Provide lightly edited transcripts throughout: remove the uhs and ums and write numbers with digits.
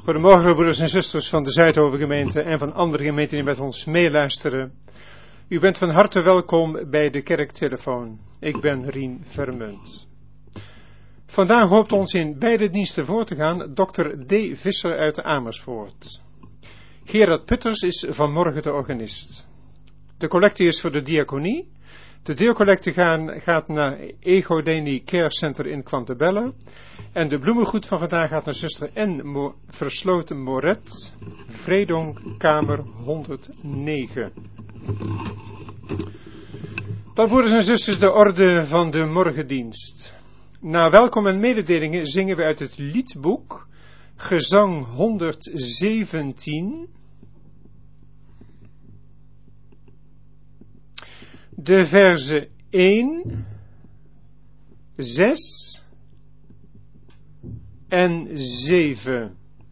Goedemorgen broeders en zusters van de Zuidhovengemeente en van andere gemeenten die met ons meeluisteren. U bent van harte welkom bij de kerktelefoon. Ik ben Rien Vermunt. Vandaag hoopt ons in beide diensten voor te gaan Dr. D. Visser uit Amersfoort. Gerard Putters is vanmorgen de organist. De collecte is voor de diaconie. De deelcollecte gaat naar Ego Dei Care Center in Quantabelle. En de bloemengoed van vandaag gaat naar zuster N. Versloten Moret, Vredonk, kamer 109. Dan broeders en zusters de orde van de morgendienst. Na welkom en mededelingen zingen we uit het liedboek Gezang 117... de verzen 1, 6 en 7.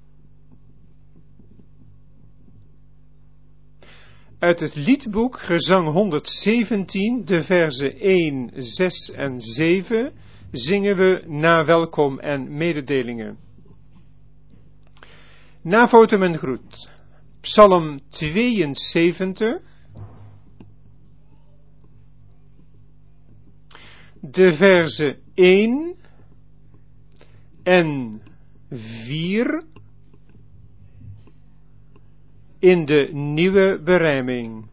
Uit het liedboek Gezang 117, de verzen 1, 6 en 7, zingen we na welkom en mededelingen. Na votum en groet. Psalm 72. De verzen 1 en 4 in de nieuwe berijming.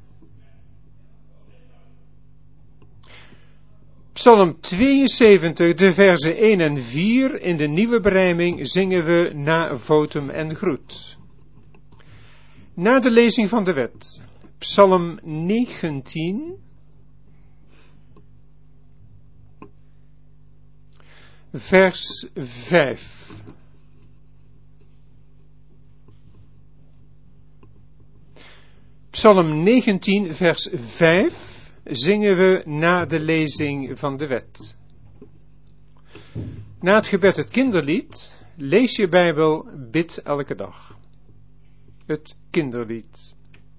Psalm 72, de verzen 1 en 4 in de nieuwe berijming zingen we na votum en groet. Na de lezing van de wet, Psalm 19... vers 5. Psalm 19, vers 5 zingen we na de lezing van de wet. Na het gebed het kinderlied, lees je Bijbel, bid elke dag. Het kinderlied.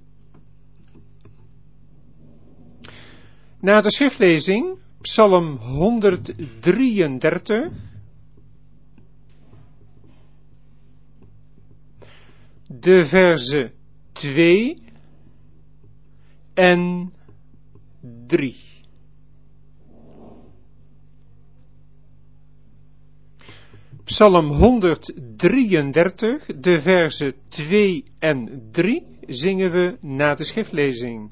Na de schriftlezing, Psalm 133, de verzen 2 en 3. Psalm 133, de verzen 2 en 3 zingen we na de schriftlezing.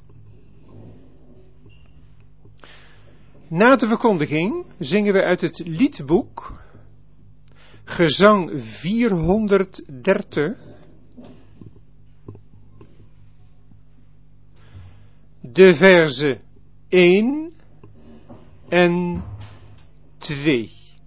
Na de verkondiging zingen we uit het liedboek Gezang 430, de verzen 1 en 2.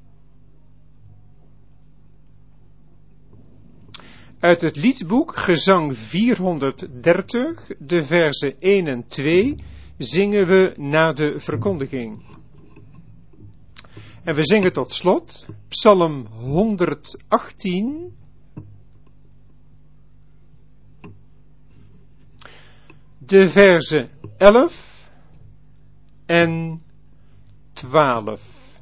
Uit het liedboek Gezang 430, de verzen 1 en 2, zingen we na de verkondiging. En we zingen tot slot Psalm 118, de verzen 11 en 12.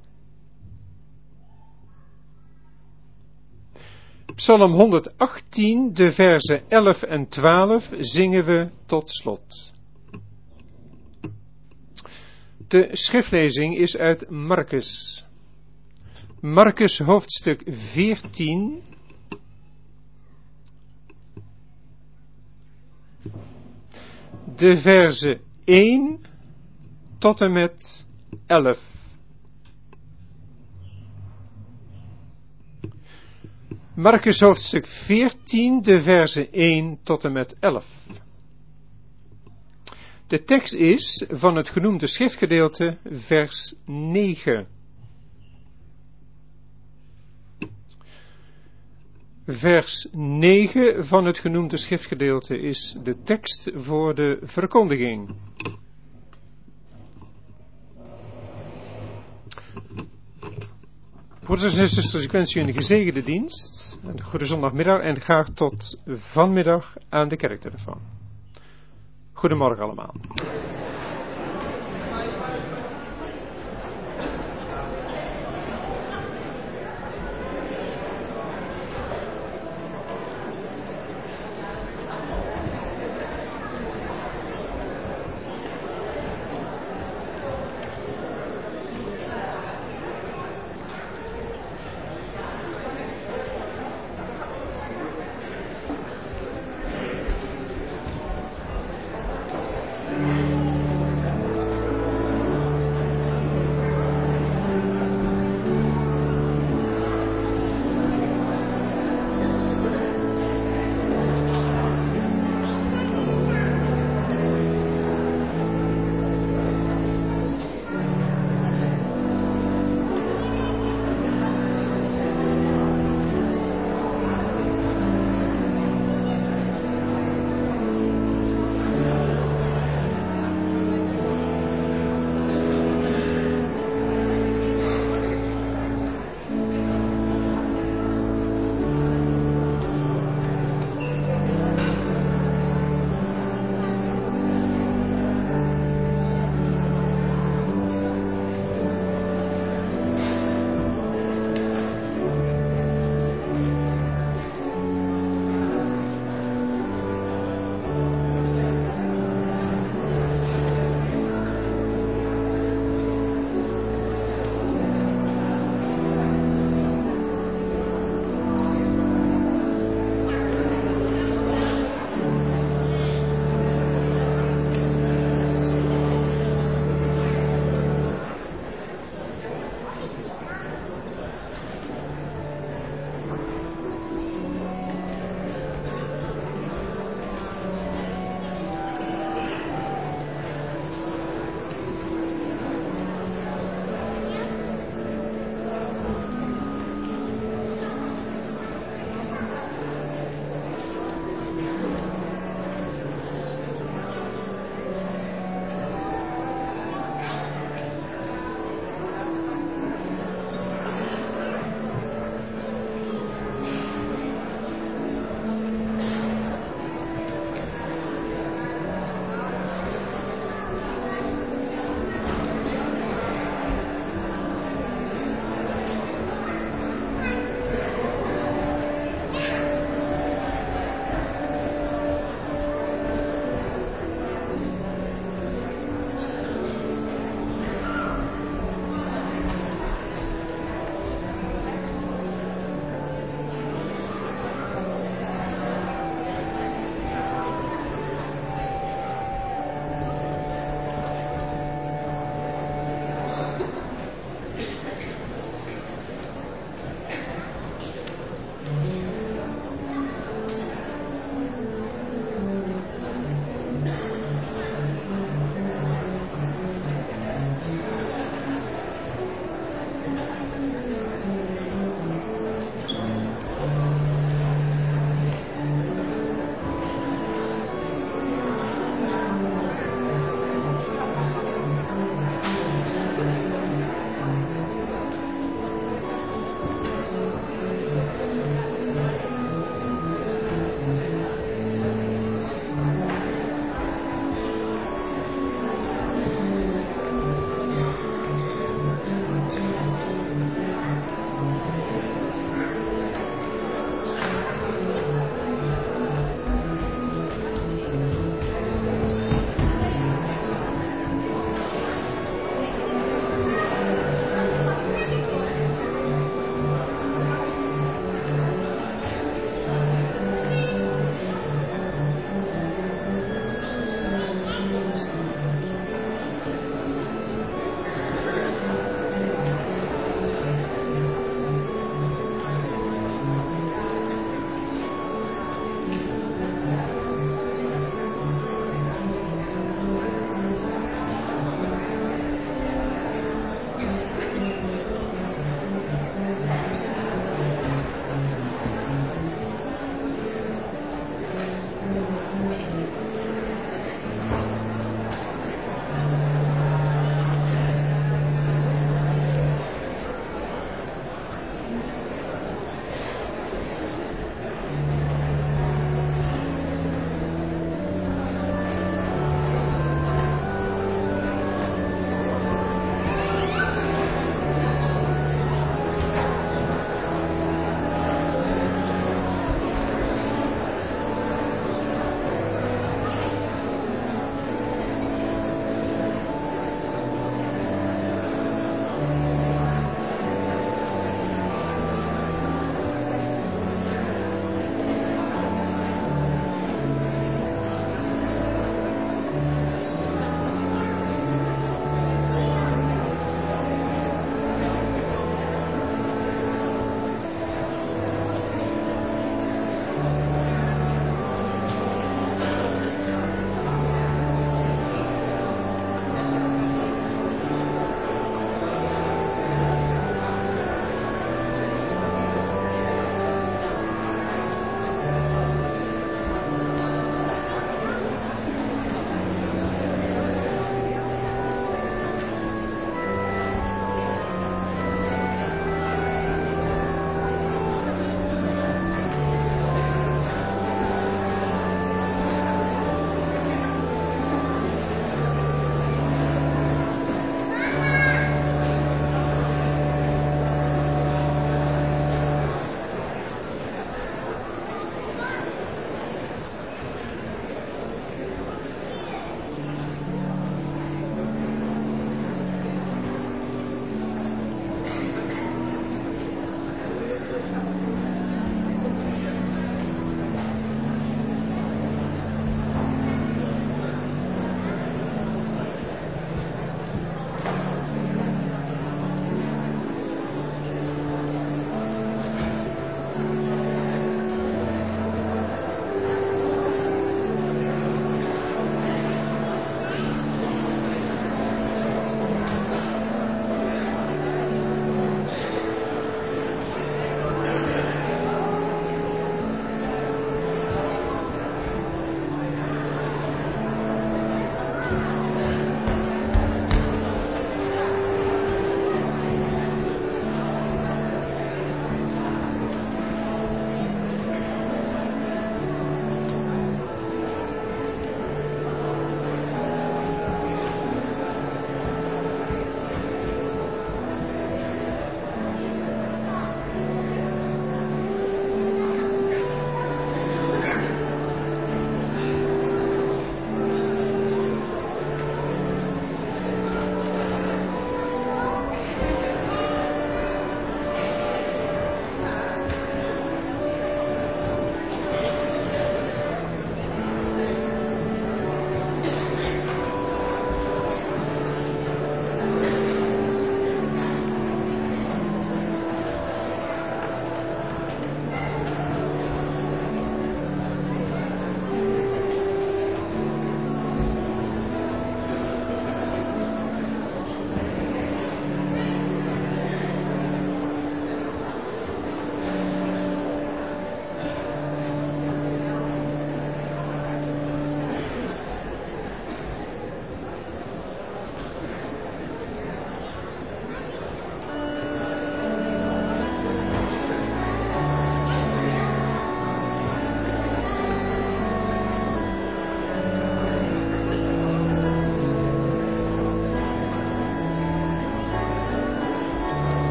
Psalm 118, de verzen 11 en 12 zingen we tot slot. De schriftlezing is uit Marcus. Marcus hoofdstuk 14. De verzen 1 tot en met 11. Marcus hoofdstuk 14, de verzen 1 tot en met 11. De tekst is van het genoemde schriftgedeelte vers 9. Vers 9 van het genoemde schriftgedeelte is de tekst voor de verkondiging. Broeders en zusters, ik wens u een gezegende dienst, een goede zondagmiddag en graag tot vanmiddag aan de kerktelefoon. Goedemorgen allemaal.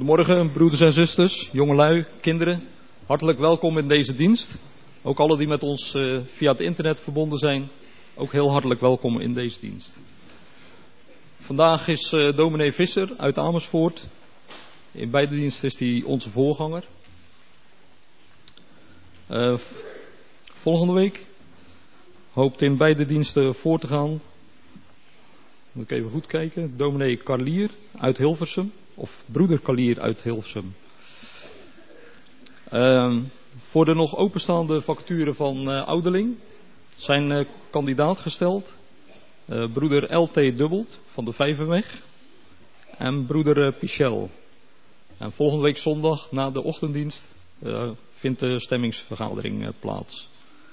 Goedemorgen, broeders en zusters, jongelui, kinderen. Hartelijk welkom in deze dienst. Ook alle die met ons via het internet verbonden zijn, ook heel hartelijk welkom in deze dienst. Vandaag is dominee Visser uit Amersfoort. In beide diensten is hij onze voorganger. Volgende week hoopt in beide diensten voor te gaan. Moet ik even goed kijken. Dominee Carlier uit Hilversum. Of broeder Carlier uit Hilversum. Voor de nog openstaande vacature van ouderling zijn kandidaat gesteld. Broeder L.T. Dubbelt van de Vijverweg. En broeder Pichel. En volgende week zondag na de ochtenddienst vindt de stemmingsvergadering plaats.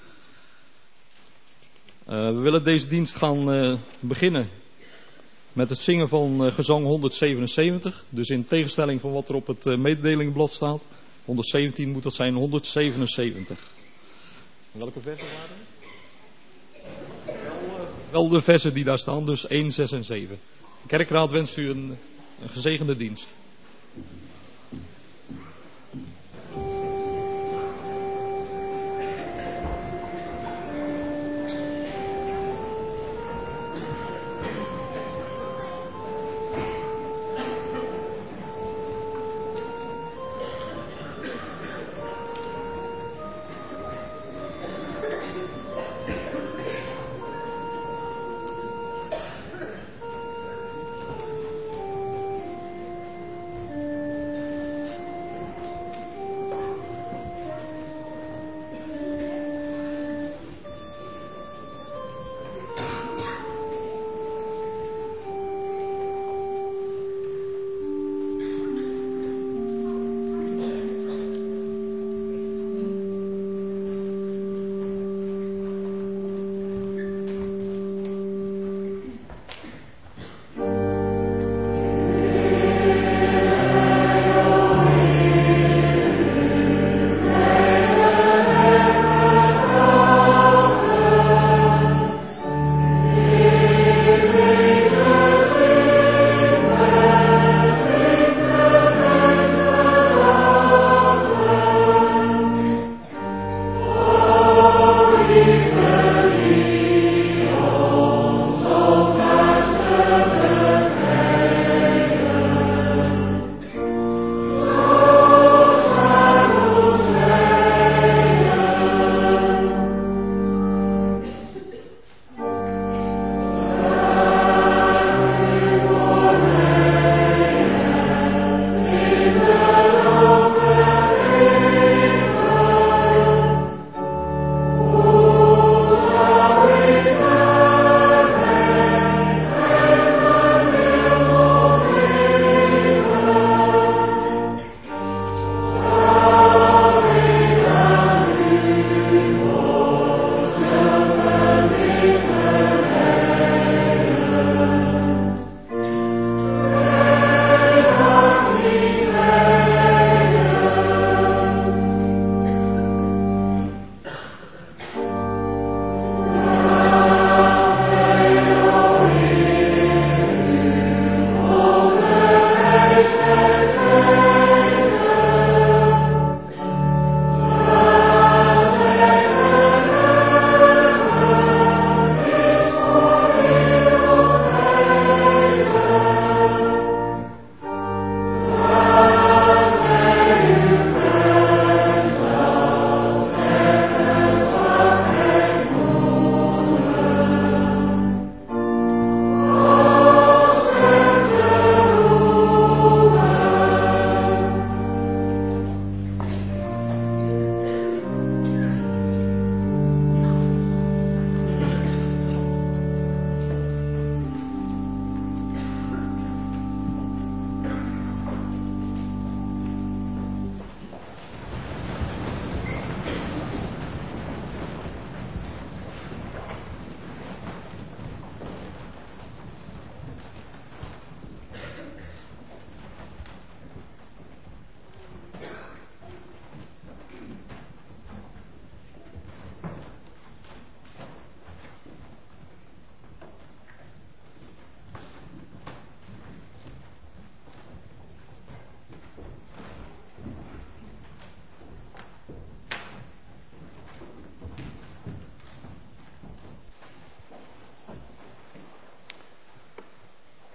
We willen deze dienst gaan beginnen met het zingen van gezang 177. Dus in tegenstelling van wat er op het mededelingblad staat. 117 moet dat zijn 177. Welke versen waren er? Wel de versen die daar staan, dus 1, 6 en 7. De kerkraad wenst u een gezegende dienst.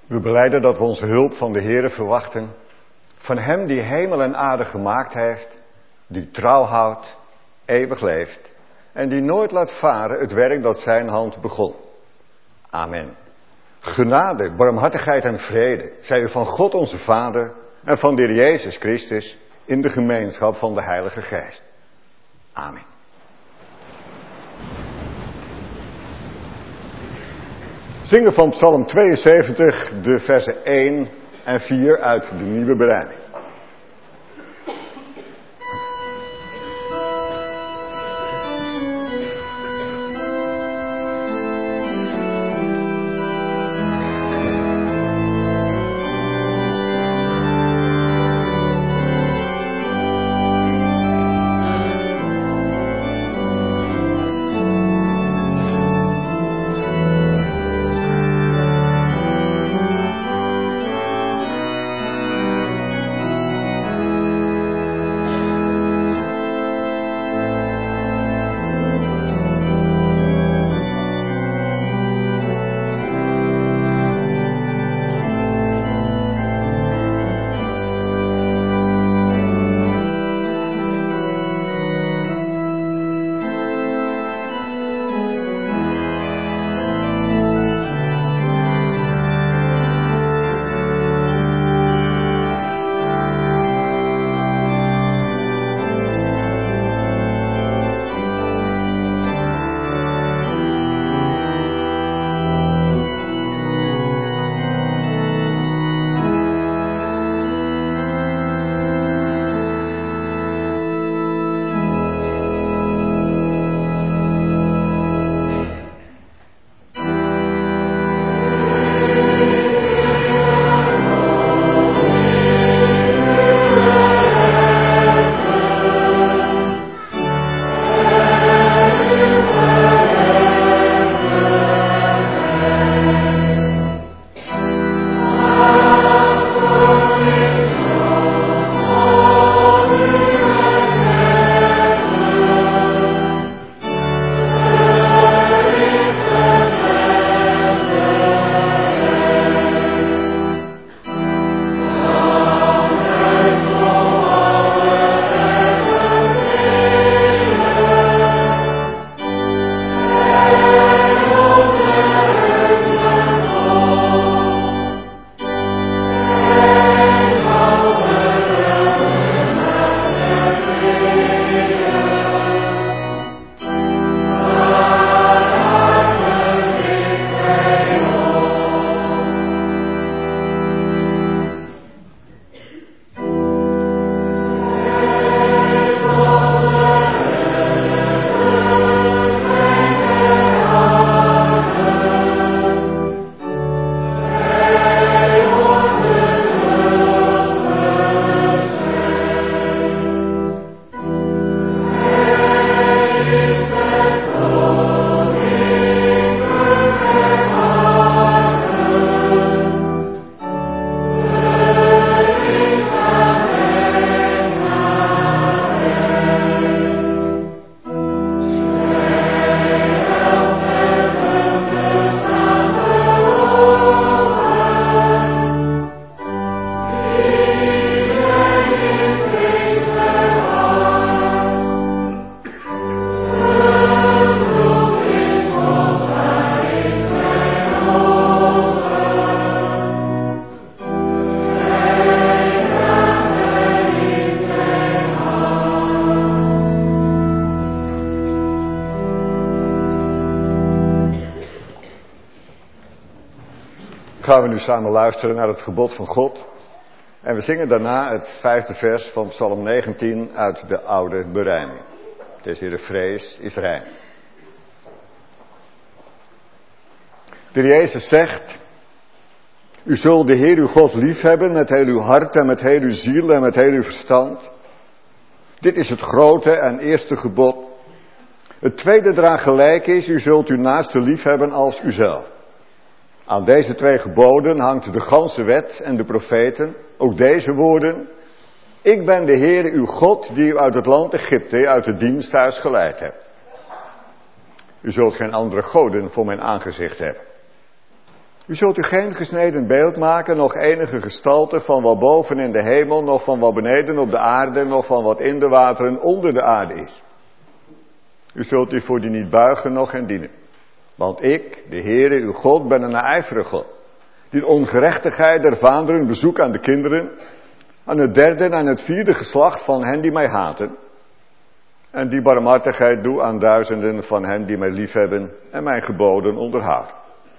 We belijden dat we onze hulp van de Heere verwachten, van Hem die hemel en aarde gemaakt heeft, die trouw houdt, eeuwig leeft en die nooit laat varen het werk dat zijn hand begon. Amen. Genade, barmhartigheid en vrede zij u van God onze Vader en van de Heer Jezus Christus in de gemeenschap van de Heilige Geest. Amen. Zingen van Psalm 72 de versen 1 en 4 uit de Nieuwe Berijming. Gaan we nu samen luisteren naar het gebod van God. En we zingen daarna het 5e vers van Psalm 19 uit de oude berijming. Het is hier de vrees is rein. De Jezus zegt: U zult de Heer uw God liefhebben met heel uw hart en met heel uw ziel en met heel uw verstand. Dit is het grote en eerste gebod. Het tweede eraan gelijk is: u zult uw naaste liefhebben als uzelf. Aan deze 2 geboden hangt de ganse wet en de profeten, ook deze woorden: Ik ben de Heer uw God die u uit het land Egypte, uit het diensthuis geleid hebt. U zult geen andere goden voor mijn aangezicht hebben. U zult u geen gesneden beeld maken, nog enige gestalte van wat boven in de hemel, nog van wat beneden op de aarde, nog van wat in de wateren onder de aarde is. U zult u voor die niet buigen, noch hen dienen. Want ik, de Heere, uw God, ben een ijverige God, die de ongerechtigheid der vaderen bezoekt aan de kinderen, aan het derde en aan het vierde geslacht van hen die mij haten, en die barmhartigheid doe aan duizenden van hen die mij liefhebben en mijn geboden onderhouden.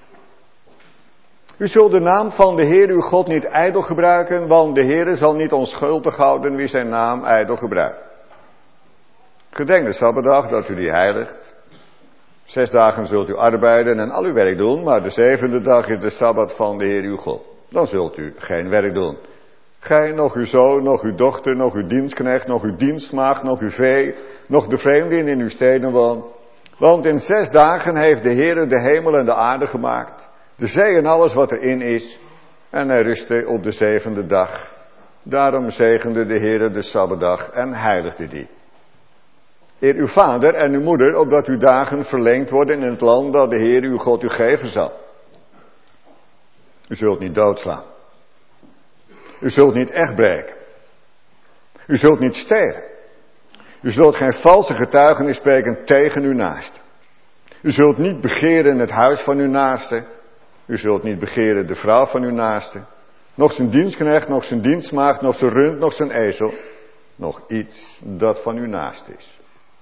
U zult de naam van de Heer uw God niet ijdel gebruiken, want de Heer zal niet onschuldig houden wie zijn naam ijdel gebruikt. Gedenk de Sabbatdag dat u die heiligt. 6 dagen zult u arbeiden en al uw werk doen, maar de 7e dag is de Sabbat van de Heer uw God. Dan zult u geen werk doen. Gij, nog uw zoon, nog uw dochter, nog uw dienstknecht, nog uw dienstmaagd, nog uw vee, nog de vreemdeling in uw steden woont. Want in 6 dagen heeft de Heer de hemel en de aarde gemaakt, de zee en alles wat erin is, en hij rustte op de 7e dag. Daarom zegende de Heer de Sabbatdag en heiligde die. Eer uw vader en uw moeder, opdat uw dagen verlengd worden in het land dat de Heer uw God u geven zal. U zult niet doodslaan. U zult niet echt breken. U zult niet stelen. U zult geen valse getuigenis spreken tegen uw naaste. U zult niet begeren het huis van uw naaste. U zult niet begeren de vrouw van uw naaste. Nog zijn dienstknecht, nog zijn dienstmaagd, nog zijn rund, nog zijn ezel. Nog iets dat van uw naaste is.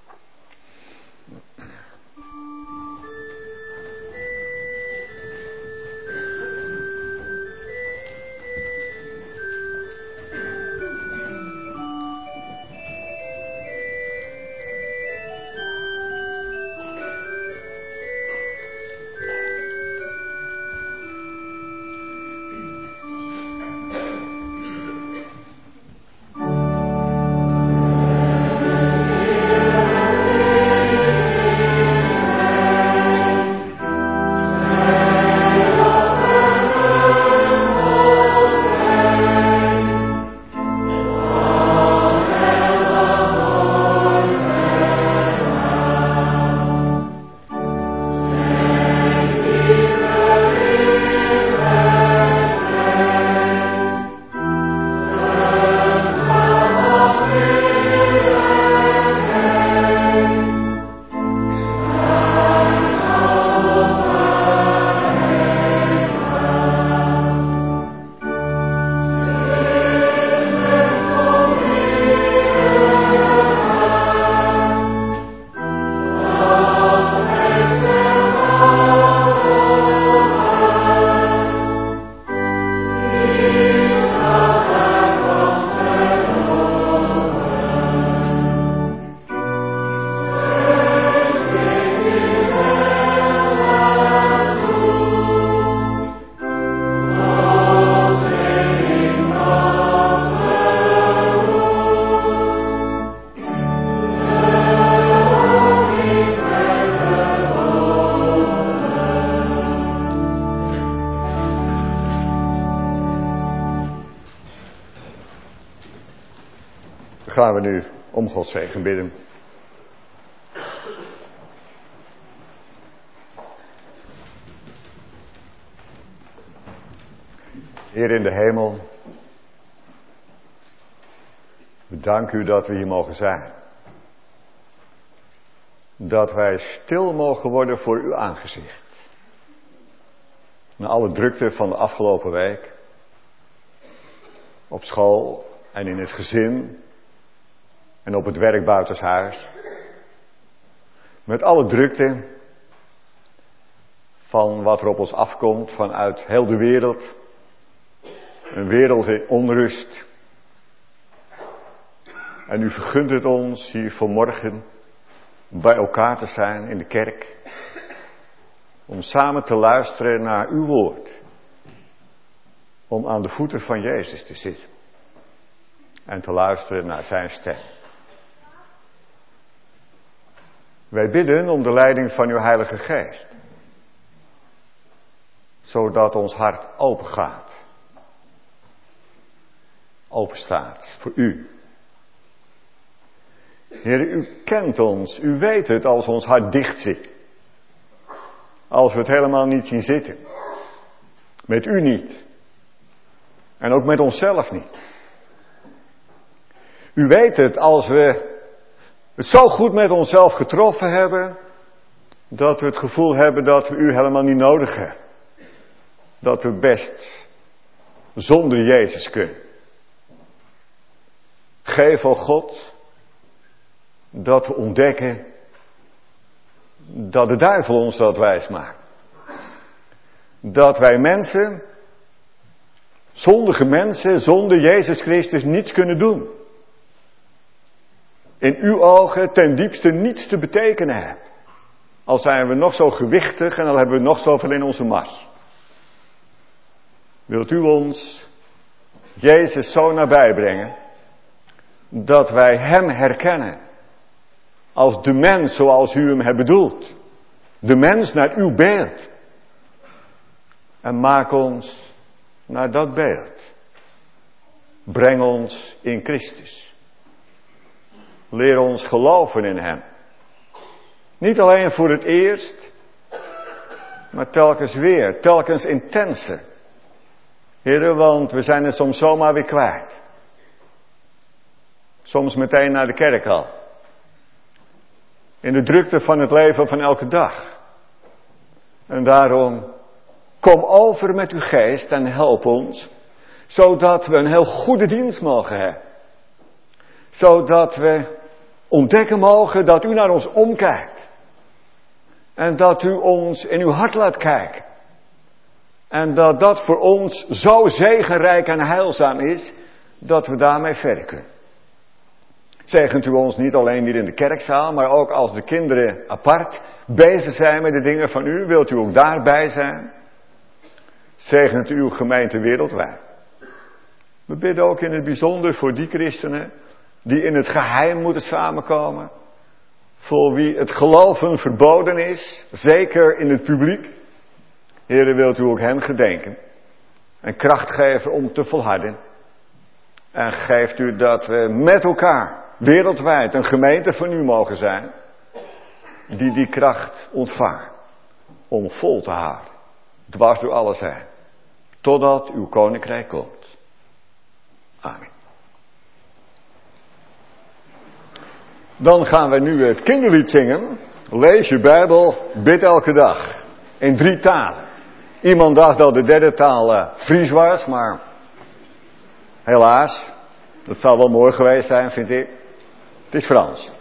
Gaan we nu om Gods zegen bidden. Heer in de hemel, we danken u dat we hier mogen zijn. Dat wij stil mogen worden voor uw aangezicht. Na alle drukte van de afgelopen week, op school en in het gezin en op het werk buitenshuis. Met alle drukte van wat er op ons afkomt vanuit heel de wereld. Een wereld in onrust. En u vergunt het ons hier vanmorgen bij elkaar te zijn in de kerk. Om samen te luisteren naar uw woord. Om aan de voeten van Jezus te zitten. En te luisteren naar zijn stem. Wij bidden om de leiding van uw Heilige Geest. Zodat ons hart open gaat. Open staat voor u. Heer, u kent ons. U weet het als ons hart dicht zit. Als we het helemaal niet zien zitten. Met u niet. En ook met onszelf niet. U weet het, als we het zo goed met onszelf getroffen hebben, dat we het gevoel hebben dat we u helemaal niet nodig hebben. Dat we best zonder Jezus kunnen. Geef, o God, dat we ontdekken dat de duivel ons dat wijs maakt. Dat wij mensen, zondige mensen, zonder Jezus Christus niets kunnen doen. In uw ogen ten diepste niets te betekenen hebben. Al zijn we nog zo gewichtig en al hebben we nog zoveel in onze mars. Wilt u ons Jezus zo nabij brengen, dat wij hem herkennen als de mens zoals u hem hebt bedoeld. De mens naar uw beeld. En maak ons naar dat beeld. Breng ons in Christus. Leer ons geloven in hem. Niet alleen voor het eerst, maar telkens weer, telkens intenser. Heren, want we zijn het soms zomaar weer kwijt. Soms meteen naar de kerk al. In de drukte van het leven van elke dag. En daarom, kom over met uw geest en help ons, zodat we een heel goede dienst mogen hebben. Zodat we ontdekken mogen dat u naar ons omkijkt. En dat u ons in uw hart laat kijken. En dat dat voor ons zo zegenrijk en heilzaam is, dat we daarmee verder kunnen. Zegent u ons niet alleen hier in de kerkzaal, maar ook als de kinderen apart bezig zijn met de dingen van u, wilt u ook daarbij zijn. Zegent u uw gemeente wereldwijd. We bidden ook in het bijzonder voor die christenen die in het geheim moeten samenkomen. Voor wie het geloven verboden is, zeker in het publiek. Heere, wilt u ook hen gedenken en kracht geven om te volharden. En geeft u dat we met elkaar wereldwijd een gemeente van u mogen zijn, die kracht ontvangt om vol te houden, dwars door alles heen, totdat uw koninkrijk komt. Amen. Dan gaan we nu het kinderlied zingen. Lees je Bijbel, bid elke dag. In 3 talen. Iemand dacht dat de derde taal Fries was, maar helaas, dat zou wel mooi geweest zijn, vind ik. Het is Frans.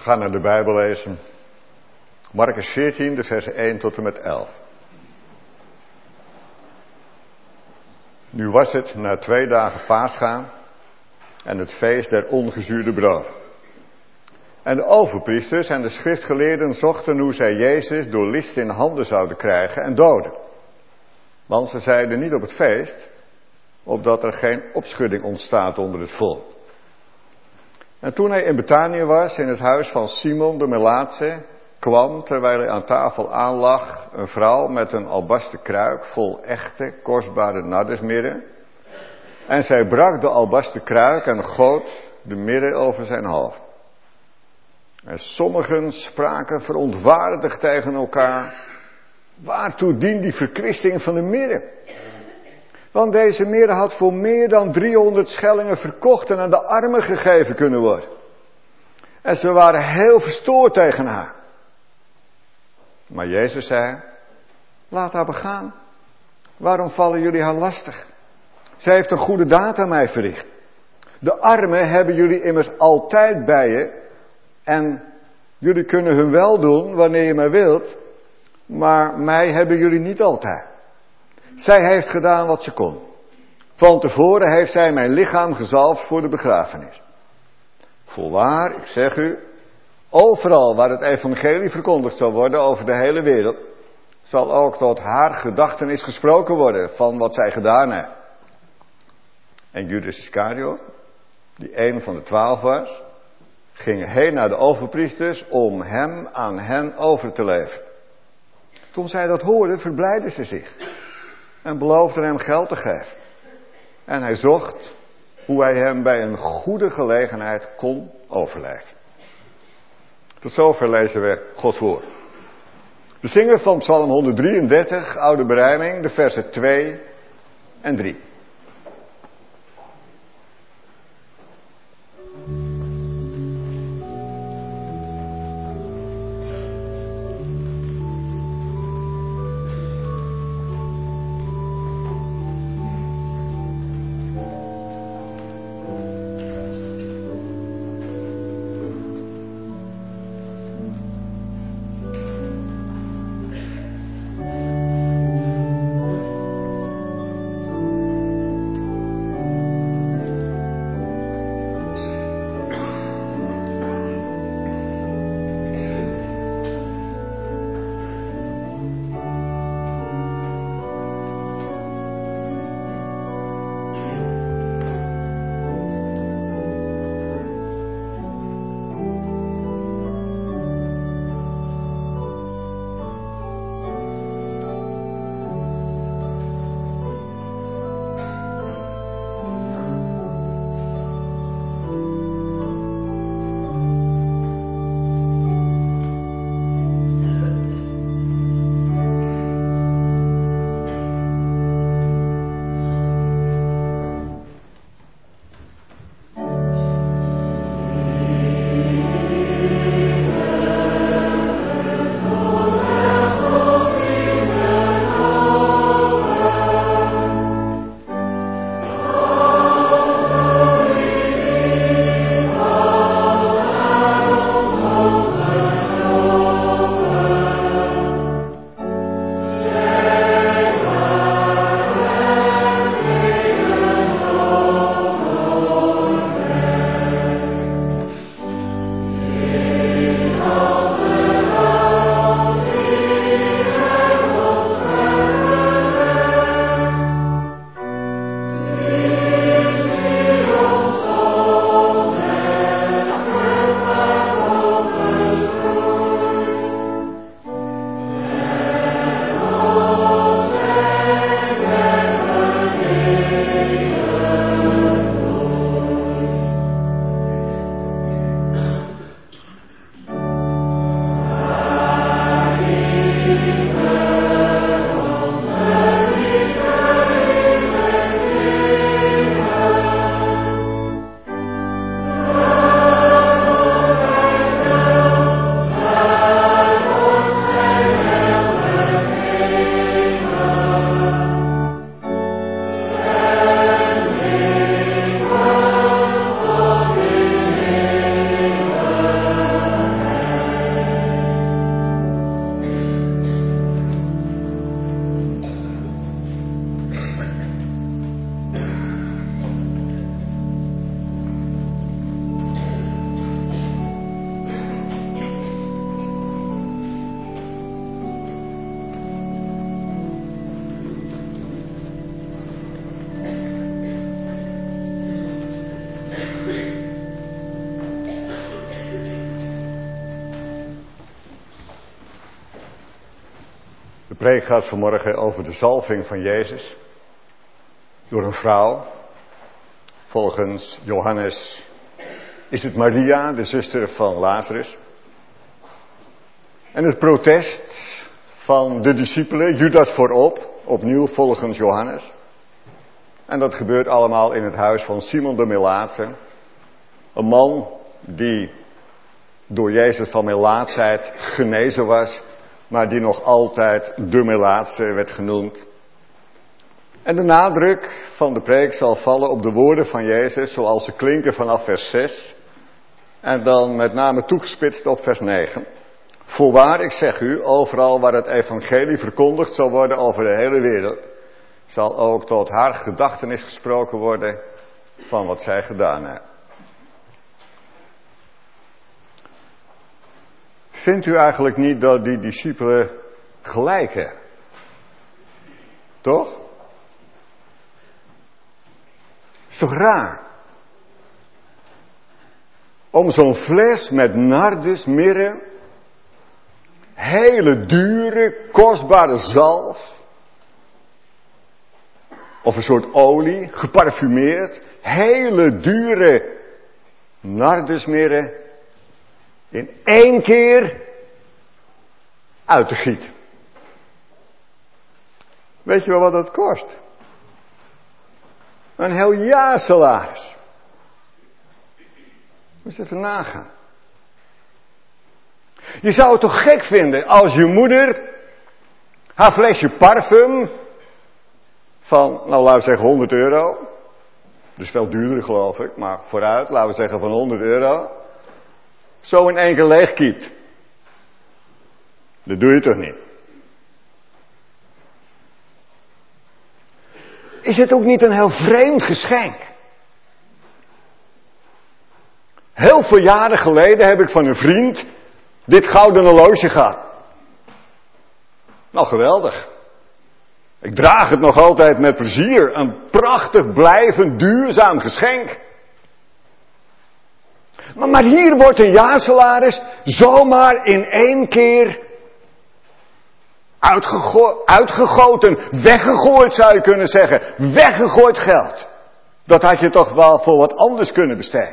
gaan naar de Bijbel lezen. Markus 14, de versen 1 tot en met 11. Nu was het na 2 dagen Pascha en het feest der ongezuurde broden. En de overpriesters en de schriftgeleerden zochten hoe zij Jezus door list in handen zouden krijgen en doden. Want ze zeiden niet op het feest, opdat er geen opschudding ontstaat onder het volk. En toen hij in Betanië was, in het huis van Simon de Melaatse, kwam, terwijl hij aan tafel aanlag, een vrouw met een albasten kruik vol echte, kostbare nardesmirre. En zij brak de albasten kruik en goot de mirre over zijn hoofd. En sommigen spraken verontwaardigd tegen elkaar: waartoe dient die verkwisting van de mirre? Want deze mirre had voor meer dan 300 schellingen verkocht en aan de armen gegeven kunnen worden. En ze waren heel verstoord tegen haar. Maar Jezus zei: laat haar begaan. Waarom vallen jullie haar lastig? Zij heeft een goede daad aan mij verricht. De armen hebben jullie immers altijd bij je. En jullie kunnen hun wel doen wanneer je maar wilt. Maar mij hebben jullie niet altijd. Zij heeft gedaan wat ze kon. Van tevoren heeft zij mijn lichaam gezalfd voor de begrafenis. Voorwaar, ik zeg u, overal waar het evangelie verkondigd zal worden over de hele wereld, zal ook tot haar gedachtenis gesproken worden van wat zij gedaan heeft. En Judas Iscariot, die een van de 12 was, ging heen naar de overpriesters om hem aan hen over te leveren. Toen zij dat hoorden, verblijdden ze zich en beloofden hem geld te geven. En hij zocht hoe hij hem bij een goede gelegenheid kon overleveren. Tot zover lezen we Gods woord. We zingen van Psalm 133, oude berijming, de versen 2 en 3. preek gaat vanmorgen over de zalving van Jezus. Door een vrouw. Volgens Johannes is het Maria, de zuster van Lazarus. En het protest van de discipelen, Judas voorop, opnieuw volgens Johannes. En dat gebeurt allemaal in het huis van Simon de Melaatse. Een man die door Jezus van melaatsheid genezen was, maar die nog altijd de Melaatse werd genoemd. En de nadruk van de preek zal vallen op de woorden van Jezus, zoals ze klinken vanaf vers 6. En dan met name toegespitst op vers 9. Voorwaar, ik zeg u, overal waar het evangelie verkondigd zal worden over de hele wereld, zal ook tot haar gedachtenis gesproken worden van wat zij gedaan heeft. Vindt u eigenlijk niet dat die discipelen gelijk hebben? Toch? Is toch raar? Om zo'n fles met nardusmirre, hele dure, kostbare zalf, of een soort olie, geparfumeerd, hele dure nardusmirre, in één keer uit te gieten. Weet je wel wat dat kost? Een heel jaar salaris. Moet je even nagaan. Je zou het toch gek vinden als je moeder haar flesje parfum van, nou laten we zeggen 100 euro. Dus veel duurder geloof ik, maar vooruit, laten we zeggen van 100 euro. Zo in één keer leegkiept. Dat doe je toch niet? Is het ook niet een heel vreemd geschenk? Heel veel jaren geleden heb ik van een vriend dit gouden horloge gehad. Nou, geweldig. Ik draag het nog altijd met plezier. Een prachtig, blijvend, duurzaam geschenk. Maar hier wordt een jaarsalaris zomaar in één keer uitgegoten, weggegooid zou je kunnen zeggen. Weggegooid geld. Dat had je toch wel voor wat anders kunnen besteden.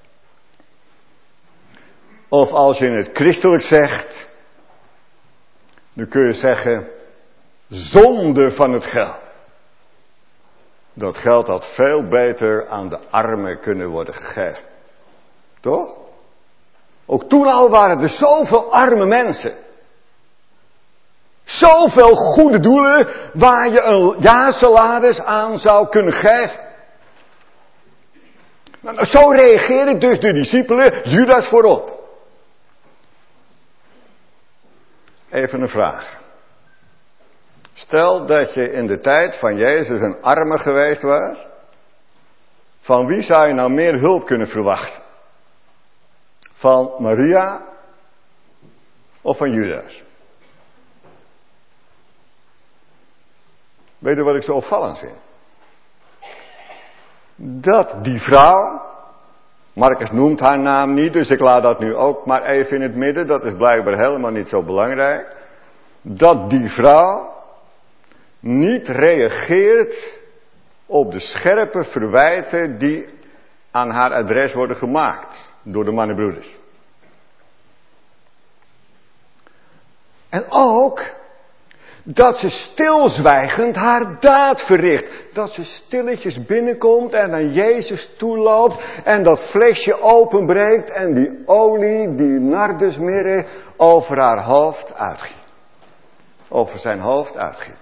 Of als je het christelijk zegt, dan kun je zeggen, zonde van het geld. Dat geld had veel beter aan de armen kunnen worden gegeven. Toch? Ook toen al waren er zoveel arme mensen. Zoveel goede doelen waar je een jaarsalaris aan zou kunnen geven. Nou, zo reageren dus de discipelen, Judas voorop. Even een vraag. Stel dat je in de tijd van Jezus een arme geweest was. Van wie zou je nou meer hulp kunnen verwachten? Van Maria of van Judas? Weet je wat ik zo opvallend vind? Dat die vrouw, Marcus noemt haar naam niet, dus ik laat dat nu ook maar even in het midden, dat is blijkbaar helemaal niet zo belangrijk. Dat die vrouw niet reageert op de scherpe verwijten die aan haar adres worden gemaakt door de mannenbroeders. En ook dat ze stilzwijgend haar daad verricht. Dat ze stilletjes binnenkomt en naar Jezus toeloopt en dat flesje openbreekt en die olie, die nardusmirre, over haar hoofd uitgiet. Over zijn hoofd uitgiet.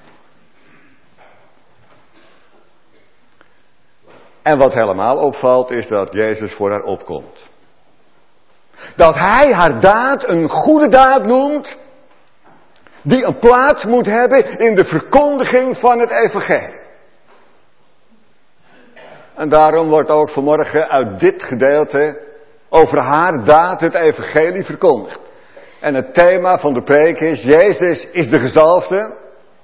En wat helemaal opvalt is dat Jezus voor haar opkomt. Dat hij haar daad een goede daad noemt, die een plaats moet hebben in de verkondiging van het evangelie. En daarom wordt ook vanmorgen uit dit gedeelte over haar daad het evangelie verkondigd. En het thema van de preek is, Jezus is de gezalfde.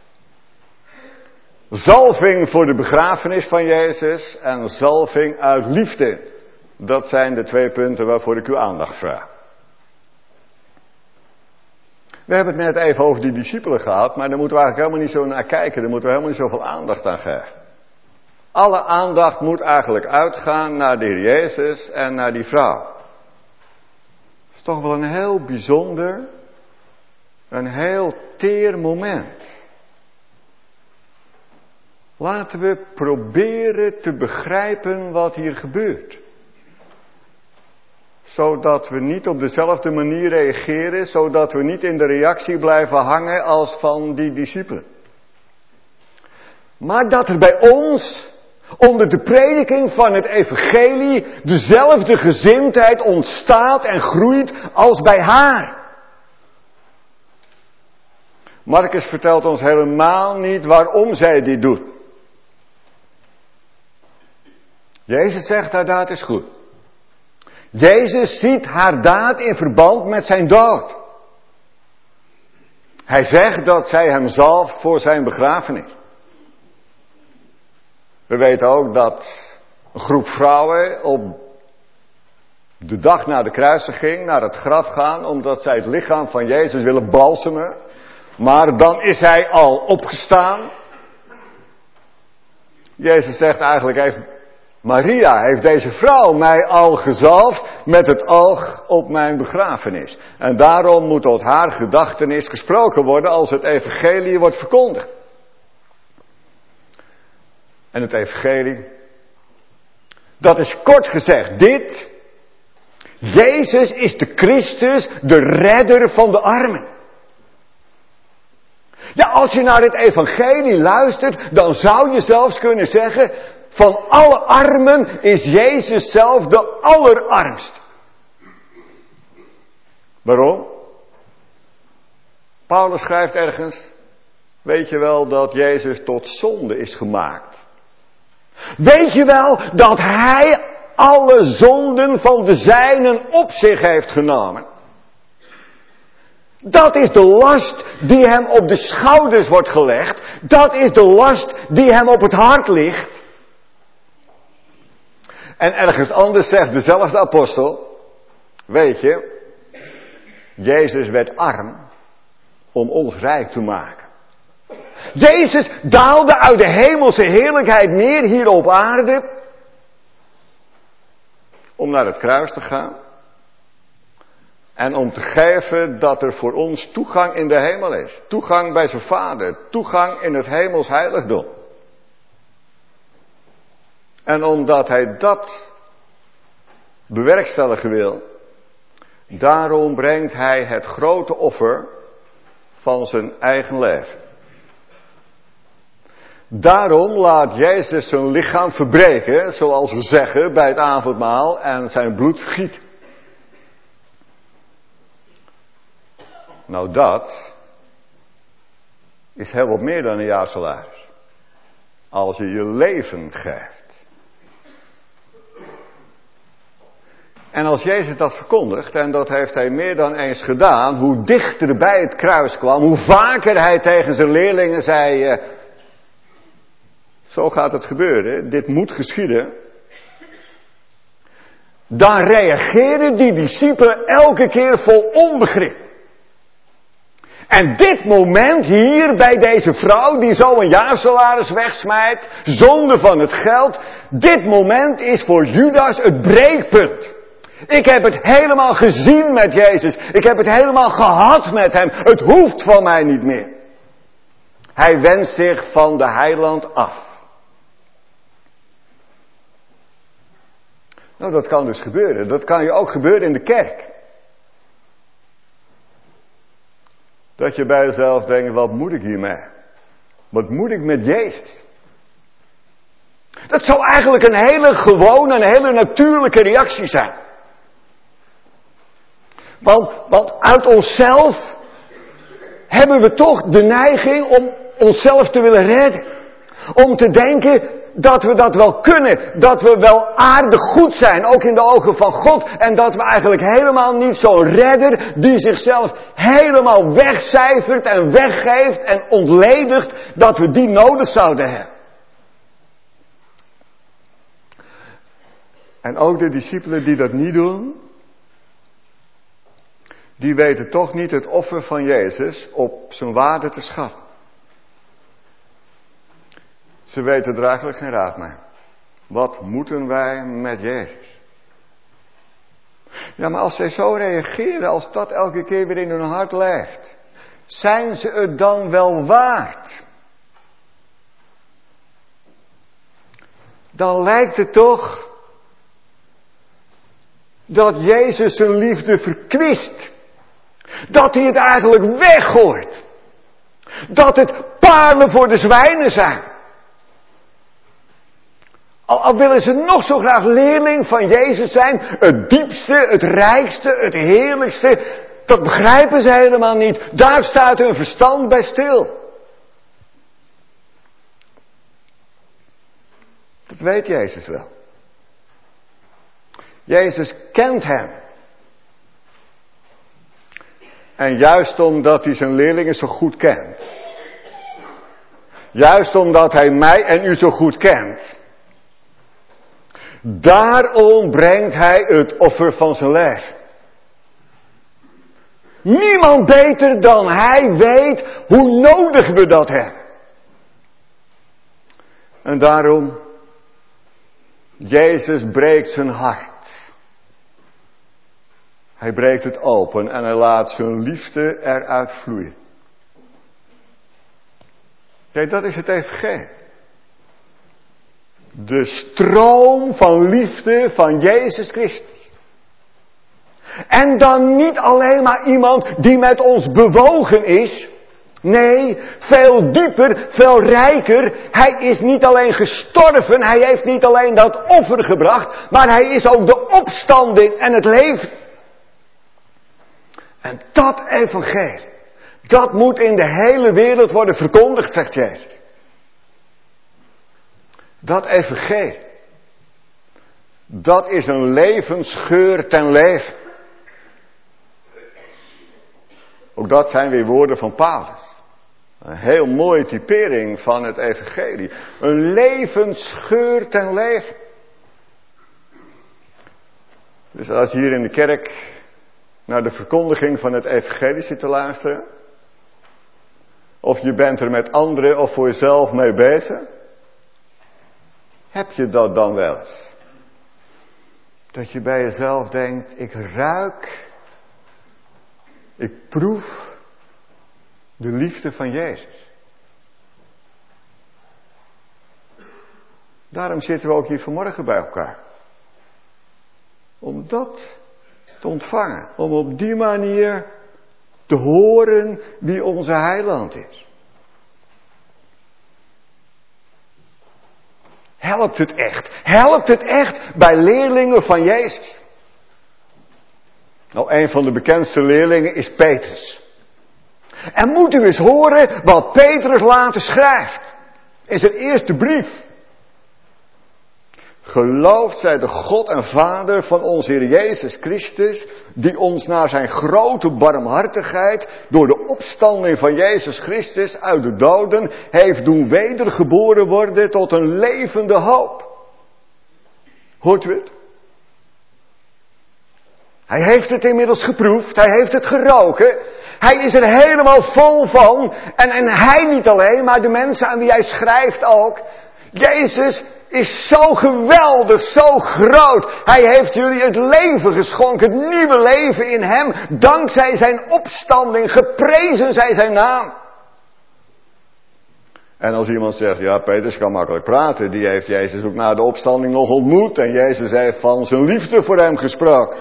Zalving voor de begrafenis van Jezus en zalving uit liefde. Dat zijn de twee punten waarvoor ik uw aandacht vraag. We hebben het net even over die discipelen gehad, maar daar moeten we eigenlijk helemaal niet zo naar kijken. Daar moeten we helemaal niet zoveel aandacht aan geven. Alle aandacht moet eigenlijk uitgaan naar de Heer Jezus en naar die vrouw. Het is toch wel een heel bijzonder, een heel teer moment. Laten we proberen te begrijpen wat hier gebeurt. Zodat we niet op dezelfde manier reageren, zodat we niet in de reactie blijven hangen als van die discipelen. Maar dat er bij ons, onder de prediking van het evangelie, dezelfde gezindheid ontstaat en groeit als bij haar. Marcus vertelt ons helemaal niet waarom zij dit doet. Jezus zegt haar daad is goed. Jezus ziet haar daad in verband met zijn dood. Hij zegt dat zij hem zalft voor zijn begrafenis. We weten ook dat een groep vrouwen op de dag na de kruisiging naar het graf gaan, omdat zij het lichaam van Jezus willen balsemen. Maar dan is hij al opgestaan. Jezus zegt eigenlijk, Maria heeft deze vrouw mij al gezalfd met het oog op mijn begrafenis. En daarom moet tot haar gedachtenis gesproken worden als het evangelie wordt verkondigd. En het evangelie, dat is kort gezegd dit. Jezus is de Christus, de redder van de armen. Ja, als je naar het evangelie luistert, dan zou je zelfs kunnen zeggen, van alle armen is Jezus zelf de allerarmst. Waarom? Paulus schrijft ergens, weet je wel dat Jezus tot zonde is gemaakt? Weet je wel dat hij alle zonden van de zijnen op zich heeft genomen? Dat is de last die hem op de schouders wordt gelegd. Dat is de last die hem op het hart ligt. En ergens anders zegt dezelfde apostel, weet je, Jezus werd arm om ons rijk te maken. Jezus daalde uit de hemelse heerlijkheid neer hier op aarde om naar het kruis te gaan en om te geven dat er voor ons toegang in de hemel is. Toegang bij zijn Vader, toegang in het hemels heiligdom. En omdat hij dat bewerkstelligen wil, daarom brengt hij het grote offer van zijn eigen leven. Daarom laat Jezus zijn lichaam verbreken, zoals we zeggen bij het avondmaal, en zijn bloed vergieten. Nou, dat is heel wat meer dan een jaarsalaris. Als je je leven geeft. En als Jezus dat verkondigt, en dat heeft hij meer dan eens gedaan, hoe dichter bij het kruis kwam, hoe vaker hij tegen zijn leerlingen zei, zo gaat het gebeuren, dit moet geschieden. Dan reageren die discipelen elke keer vol onbegrip. En dit moment hier bij deze vrouw die zo een jaarsalaris wegsmijt, zonde van het geld, dit moment is voor Judas het breekpunt. Ik heb het helemaal gezien met Jezus. Ik heb het helemaal gehad met hem. Het hoeft van mij niet meer. Hij wendt zich van de heiland af. Nou, dat kan dus gebeuren. Dat kan je ook gebeuren in de kerk. Dat je bij jezelf denkt, wat moet ik hiermee? Wat moet ik met Jezus? Dat zou eigenlijk een hele gewone, een hele natuurlijke reactie zijn. Want uit onszelf hebben we toch de neiging om onszelf te willen redden. Om te denken dat we dat wel kunnen. Dat we wel aardig goed zijn, ook in de ogen van God. En dat we eigenlijk helemaal niet zo'n redder die zichzelf helemaal wegcijfert en weggeeft en ontledigt, dat we die nodig zouden hebben. En ook de discipelen die dat niet doen, die weten toch niet het offer van Jezus op zijn waarde te schatten. Ze weten er eigenlijk geen raad mee. Wat moeten wij met Jezus? Ja, maar als zij zo reageren, als dat elke keer weer in hun hart leeft, zijn ze het dan wel waard? Dan lijkt het toch dat Jezus zijn liefde verkwist. Dat hij het eigenlijk weggooit. Dat het paarlen voor de zwijnen zijn. Al willen ze nog zo graag leerling van Jezus zijn, het diepste, het rijkste, het heerlijkste, dat begrijpen ze helemaal niet. Daar staat hun verstand bij stil. Dat weet Jezus wel. Jezus kent hem. En juist omdat hij zijn leerlingen zo goed kent, juist omdat hij mij en u zo goed kent, daarom brengt hij het offer van zijn leven. Niemand beter dan hij weet hoe nodig we dat hebben. En daarom, Jezus breekt zijn hart. Hij breekt het open en hij laat zijn liefde eruit vloeien. Kijk, dat is het evangelie. De stroom van liefde van Jezus Christus. En dan niet alleen maar iemand die met ons bewogen is. Nee, veel dieper, veel rijker. Hij is niet alleen gestorven, hij heeft niet alleen dat offer gebracht, maar hij is ook de opstanding en het leven. En dat evangelie, dat moet in de hele wereld worden verkondigd, zegt Jezus. Dat evangelie, dat is een levensgeur ten leven. Ook dat zijn weer woorden van Paulus. Een heel mooie typering van het evangelie. Een levensgeur ten leven. Dus als je hier in de kerk naar de verkondiging van het evangelie zit te luisteren, of je bent er met anderen of voor jezelf mee bezig, heb je dat dan wel eens? Dat je bij jezelf denkt, ik ruik, ik proef de liefde van Jezus. Daarom zitten we ook hier vanmorgen bij elkaar. Om dat te ontvangen. Om op die manier te horen wie onze heiland is. Helpt het echt? Helpt het echt bij leerlingen van Jezus? Nou, een van de bekendste leerlingen is Petrus. En moet u eens horen wat Petrus later schrijft. In zijn eerste brief. Geloofd zij de God en Vader van onze Heer Jezus Christus, die ons naar zijn grote barmhartigheid door de opstanding van Jezus Christus uit de doden heeft doen wedergeboren worden tot een levende hoop. Hoort u het? Hij heeft het inmiddels geproefd, hij heeft het geroken, hij is er helemaal vol van en hij niet alleen, maar de mensen aan wie hij schrijft ook. Jezus is zo geweldig, zo groot. Hij heeft jullie het leven geschonken, het nieuwe leven in hem. Dankzij zijn opstanding, geprezen zij zijn naam. En als iemand zegt, ja, Petrus kan makkelijk praten. Die heeft Jezus ook na de opstanding nog ontmoet. En Jezus heeft van zijn liefde voor hem gesproken.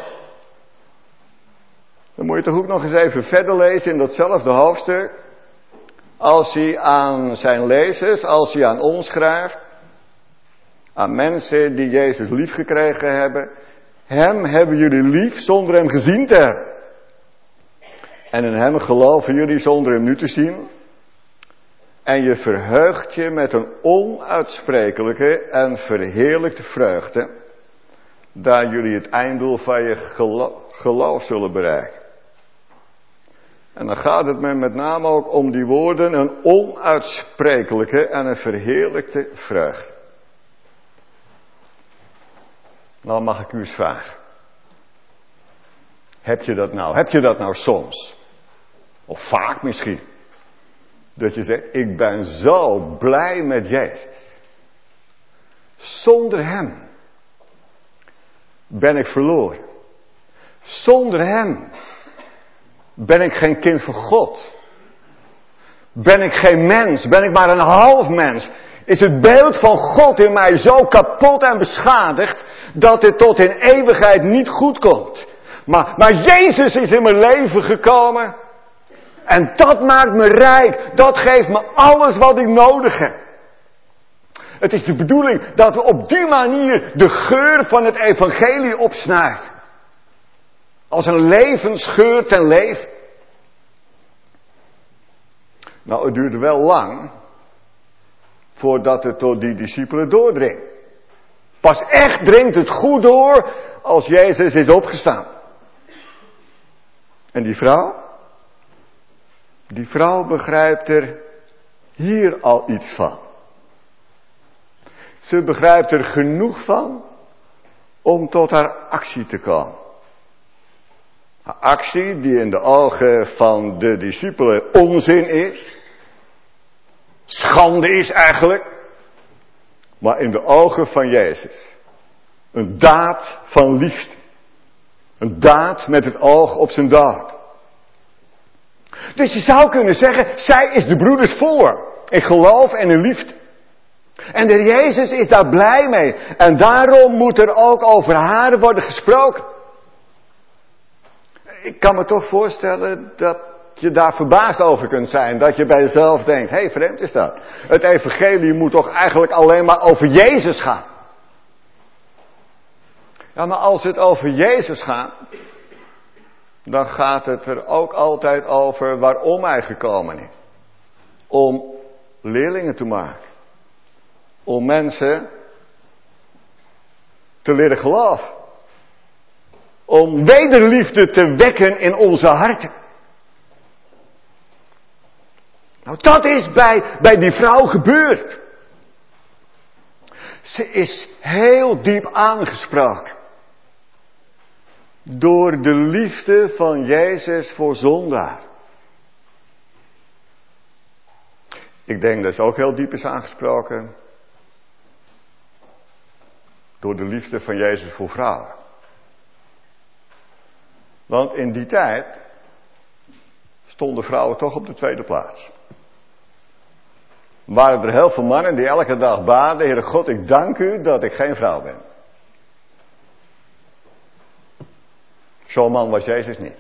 Dan moet je toch ook nog eens even verder lezen in datzelfde hoofdstuk. Als hij aan zijn lezers, als hij aan ons schrijft. Aan mensen die Jezus lief gekregen hebben. Hem hebben jullie lief zonder hem gezien te hebben. En in hem geloven jullie zonder hem nu te zien. En je verheugt je met een onuitsprekelijke en verheerlijkte vreugde. Daar jullie het einddoel van je geloof zullen bereiken. En dan gaat het me met name ook om die woorden, een onuitsprekelijke en een verheerlijkte vreugde. Nou mag ik u eens vragen. Heb je dat nou? Heb je dat nou soms? Of vaak misschien. Dat je zegt, ik ben zo blij met Jezus. Zonder hem ben ik verloren. Zonder hem ben ik geen kind van God. Ben ik geen mens, ben ik maar een half mens. Is het beeld van God in mij zo kapot en beschadigd dat het tot in eeuwigheid niet goed komt. Maar Jezus is in mijn leven gekomen. En dat maakt me rijk. Dat geeft me alles wat ik nodig heb. Het is de bedoeling dat we op die manier de geur van het evangelie opsnuiven. Als een levensgeur ten leven. Nou, het duurde wel lang voordat het tot die discipelen doordringt. Pas echt dringt het goed door als Jezus is opgestaan. En die vrouw begrijpt er hier al iets van. Ze begrijpt er genoeg van om tot haar actie te komen. Een actie die in de ogen van de discipelen onzin is. Schande is eigenlijk. Maar in de ogen van Jezus. Een daad van liefde. Een daad met het oog op zijn daad. Dus je zou kunnen zeggen, zij is de broeders voor. In geloof en in liefde. En de Heer Jezus is daar blij mee. En daarom moet er ook over haar worden gesproken. Ik kan me toch voorstellen dat je daar verbaasd over kunt zijn. Dat je bij jezelf denkt, hé, vreemd is dat. Het evangelie moet toch eigenlijk alleen maar over Jezus gaan. Ja, maar als het over Jezus gaat, dan gaat het er ook altijd over waarom hij gekomen is. Om leerlingen te maken. Om mensen te leren geloven. Om wederliefde te wekken in onze harten. Nou, dat is bij die vrouw gebeurd. Ze is heel diep aangesproken. Door de liefde van Jezus voor zondaar. Ik denk dat ze ook heel diep is aangesproken. Door de liefde van Jezus voor vrouwen. Want in die tijd stonden vrouwen toch op de tweede plaats. Waren er heel veel mannen die elke dag baden, Heere God, ik dank u dat ik geen vrouw ben. Zo'n man was Jezus niet.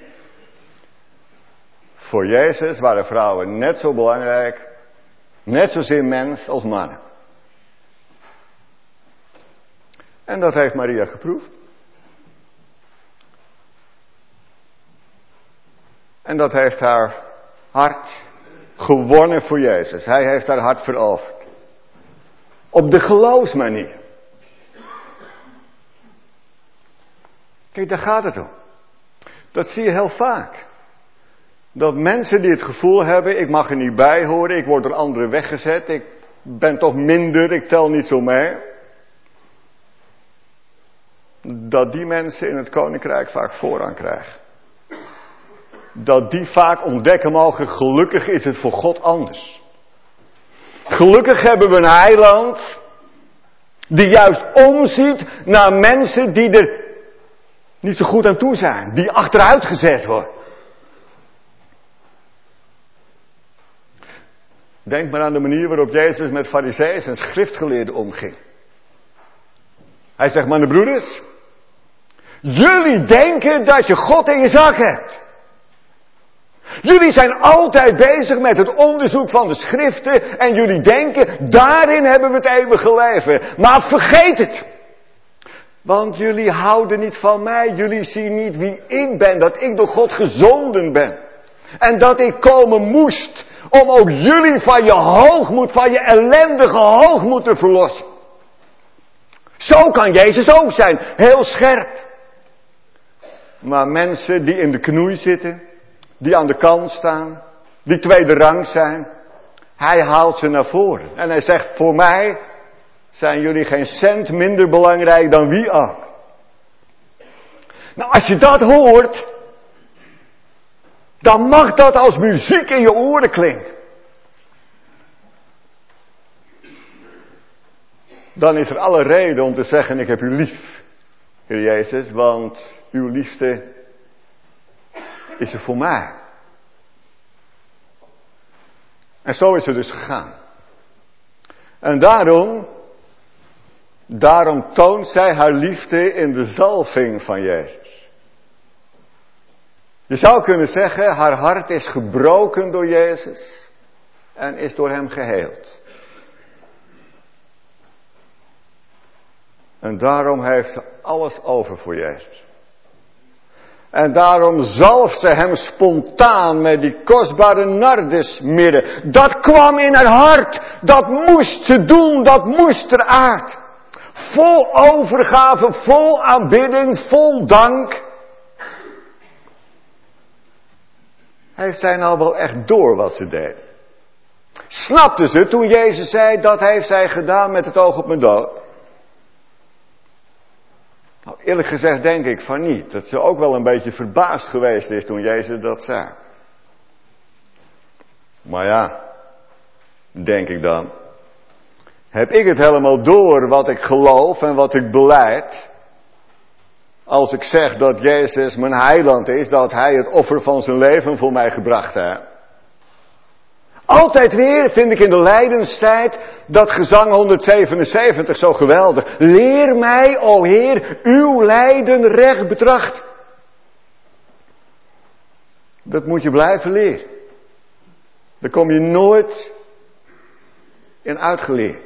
Voor Jezus waren vrouwen net zo belangrijk, net zozeer mens als mannen. En dat heeft Maria geproefd. En dat heeft haar hart gewonnen voor Jezus. Hij heeft haar hart veroverd. Op de geloofsmanier. Kijk, daar gaat het om. Dat zie je heel vaak. Dat mensen die het gevoel hebben, ik mag er niet bij horen, ik word door anderen weggezet, ik ben toch minder, ik tel niet zo mee. Dat die mensen in het koninkrijk vaak voorrang krijgen. Dat die vaak ontdekken mogen, gelukkig is het voor God anders. Gelukkig hebben we een heiland die juist omziet naar mensen die er niet zo goed aan toe zijn. Die achteruit gezet worden. Denk maar aan de manier waarop Jezus met farizeeën en schriftgeleerden omging. Hij zegt, maar de broeders, jullie denken dat je God in je zak hebt. Jullie zijn altijd bezig met het onderzoek van de schriften en jullie denken, daarin hebben we het eeuwige leven. Maar vergeet het. Want jullie houden niet van mij, jullie zien niet wie ik ben, dat ik door God gezonden ben. En dat ik komen moest om ook jullie van je hoogmoed, van je ellendige hoogmoed te verlossen. Zo kan Jezus ook zijn, heel scherp. Maar mensen die in de knoei zitten, die aan de kant staan, die tweede rang zijn, hij haalt ze naar voren. En hij zegt, voor mij zijn jullie geen cent minder belangrijk dan wie ook. Nou, als je dat hoort, dan mag dat als muziek in je oren klinken. Dan is er alle reden om te zeggen, ik heb u lief, Heer Jezus, want uw liefde is er voor mij. En zo is het dus gegaan. En daarom toont zij haar liefde in de zalving van Jezus. Je zou kunnen zeggen, haar hart is gebroken door Jezus en is door hem geheeld. En daarom heeft ze alles over voor Jezus. En daarom zalft ze hem spontaan met die kostbare nardusmirre. Dat kwam in haar hart. Dat moest ze doen. Dat moest eruit. Vol overgave, vol aanbidding, vol dank. Heeft zij nou wel echt door wat ze deed? Snapte ze toen Jezus zei, dat heeft zij gedaan met het oog op mijn dood? Nou, eerlijk gezegd denk ik van niet. Dat ze ook wel een beetje verbaasd geweest is toen Jezus dat zei. Maar ja, denk ik dan. Heb ik het helemaal door wat ik geloof en wat ik belijd? Als ik zeg dat Jezus mijn heiland is, dat hij het offer van zijn leven voor mij gebracht heeft. Altijd weer vind ik in de lijdenstijd dat gezang 177 zo geweldig. Leer mij, o Heer, uw lijden recht betracht. Dat moet je blijven leren. Daar kom je nooit in uitgeleerd.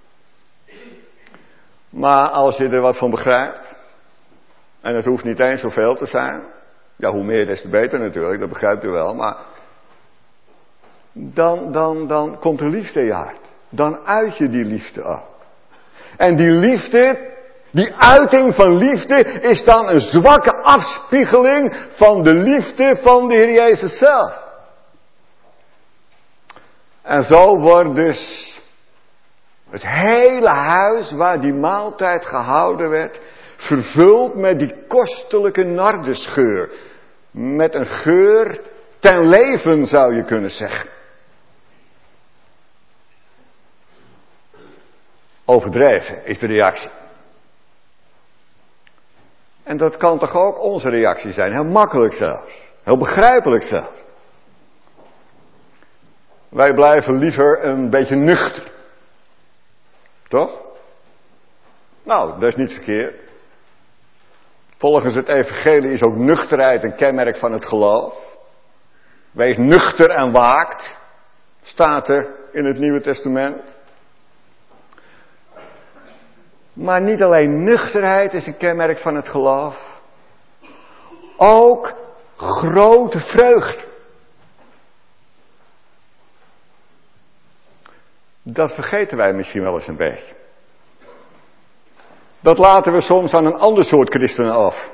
Maar als je er wat van begrijpt, en het hoeft niet eens zoveel te zijn. Ja, hoe meer des te beter natuurlijk, dat begrijpt u wel, maar dan komt er liefde in je hart. Dan uit je die liefde ook. En die liefde, die uiting van liefde, is dan een zwakke afspiegeling van de liefde van de Heer Jezus zelf. En zo wordt dus het hele huis waar die maaltijd gehouden werd, vervuld met die kostelijke nardusgeur. Met een geur ten leven zou je kunnen zeggen. Overdreven is de reactie. En dat kan toch ook onze reactie zijn. Heel makkelijk zelfs. Heel begrijpelijk zelfs. Wij blijven liever een beetje nuchter. Toch? Nou, dat is niet verkeerd. Volgens het evangelie is ook nuchterheid een kenmerk van het geloof. Wees nuchter en waakt, staat er in het Nieuwe Testament. Maar niet alleen nuchterheid is een kenmerk van het geloof. Ook grote vreugde. Dat vergeten wij misschien wel eens een beetje. Dat laten we soms aan een ander soort christenen af.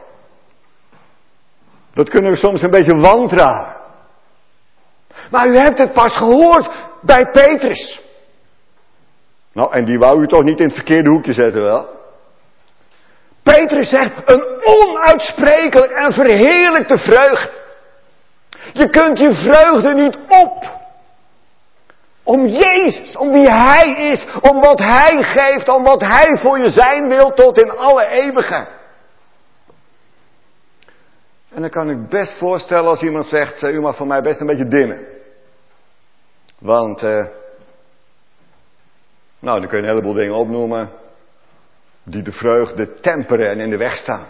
Dat kunnen we soms een beetje wantrouwen. Maar u hebt het pas gehoord bij Petrus. Nou, en die wou u toch niet in het verkeerde hoekje zetten wel? Petrus zegt, een onuitsprekelijk en verheerlijkte vreugde. Je kunt je vreugde niet op. Om Jezus, om wie Hij is, om wat Hij geeft, om wat Hij voor je zijn wil tot in alle eeuwigheid. En dan kan ik best voorstellen als iemand zegt, u mag voor mij best een beetje dimmen. Want, nou dan kun je een heleboel dingen opnoemen die de vreugde temperen en in de weg staan.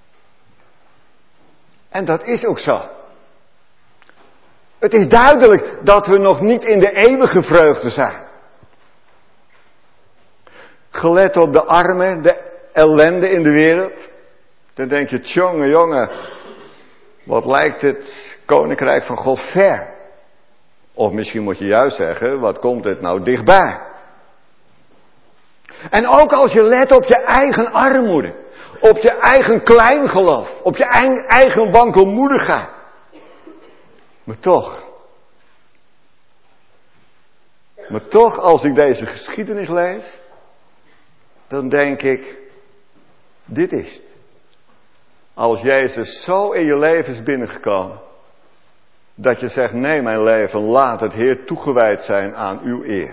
En dat is ook zo. Het is duidelijk dat we nog niet in de eeuwige vreugde zijn. Gelet op de armen, de ellende in de wereld. Dan denk je, jongen, wat lijkt het koninkrijk van God ver. Of misschien moet je juist zeggen, wat komt het nou dichtbij. En ook als je let op je eigen armoede. Op je eigen kleingeloof. Op je eigen wankelmoedigheid. Maar toch, als ik deze geschiedenis lees, dan denk ik, dit is het. Als Jezus zo in je leven is binnengekomen, dat je zegt, nee mijn leven, laat het Heer toegewijd zijn aan uw eer.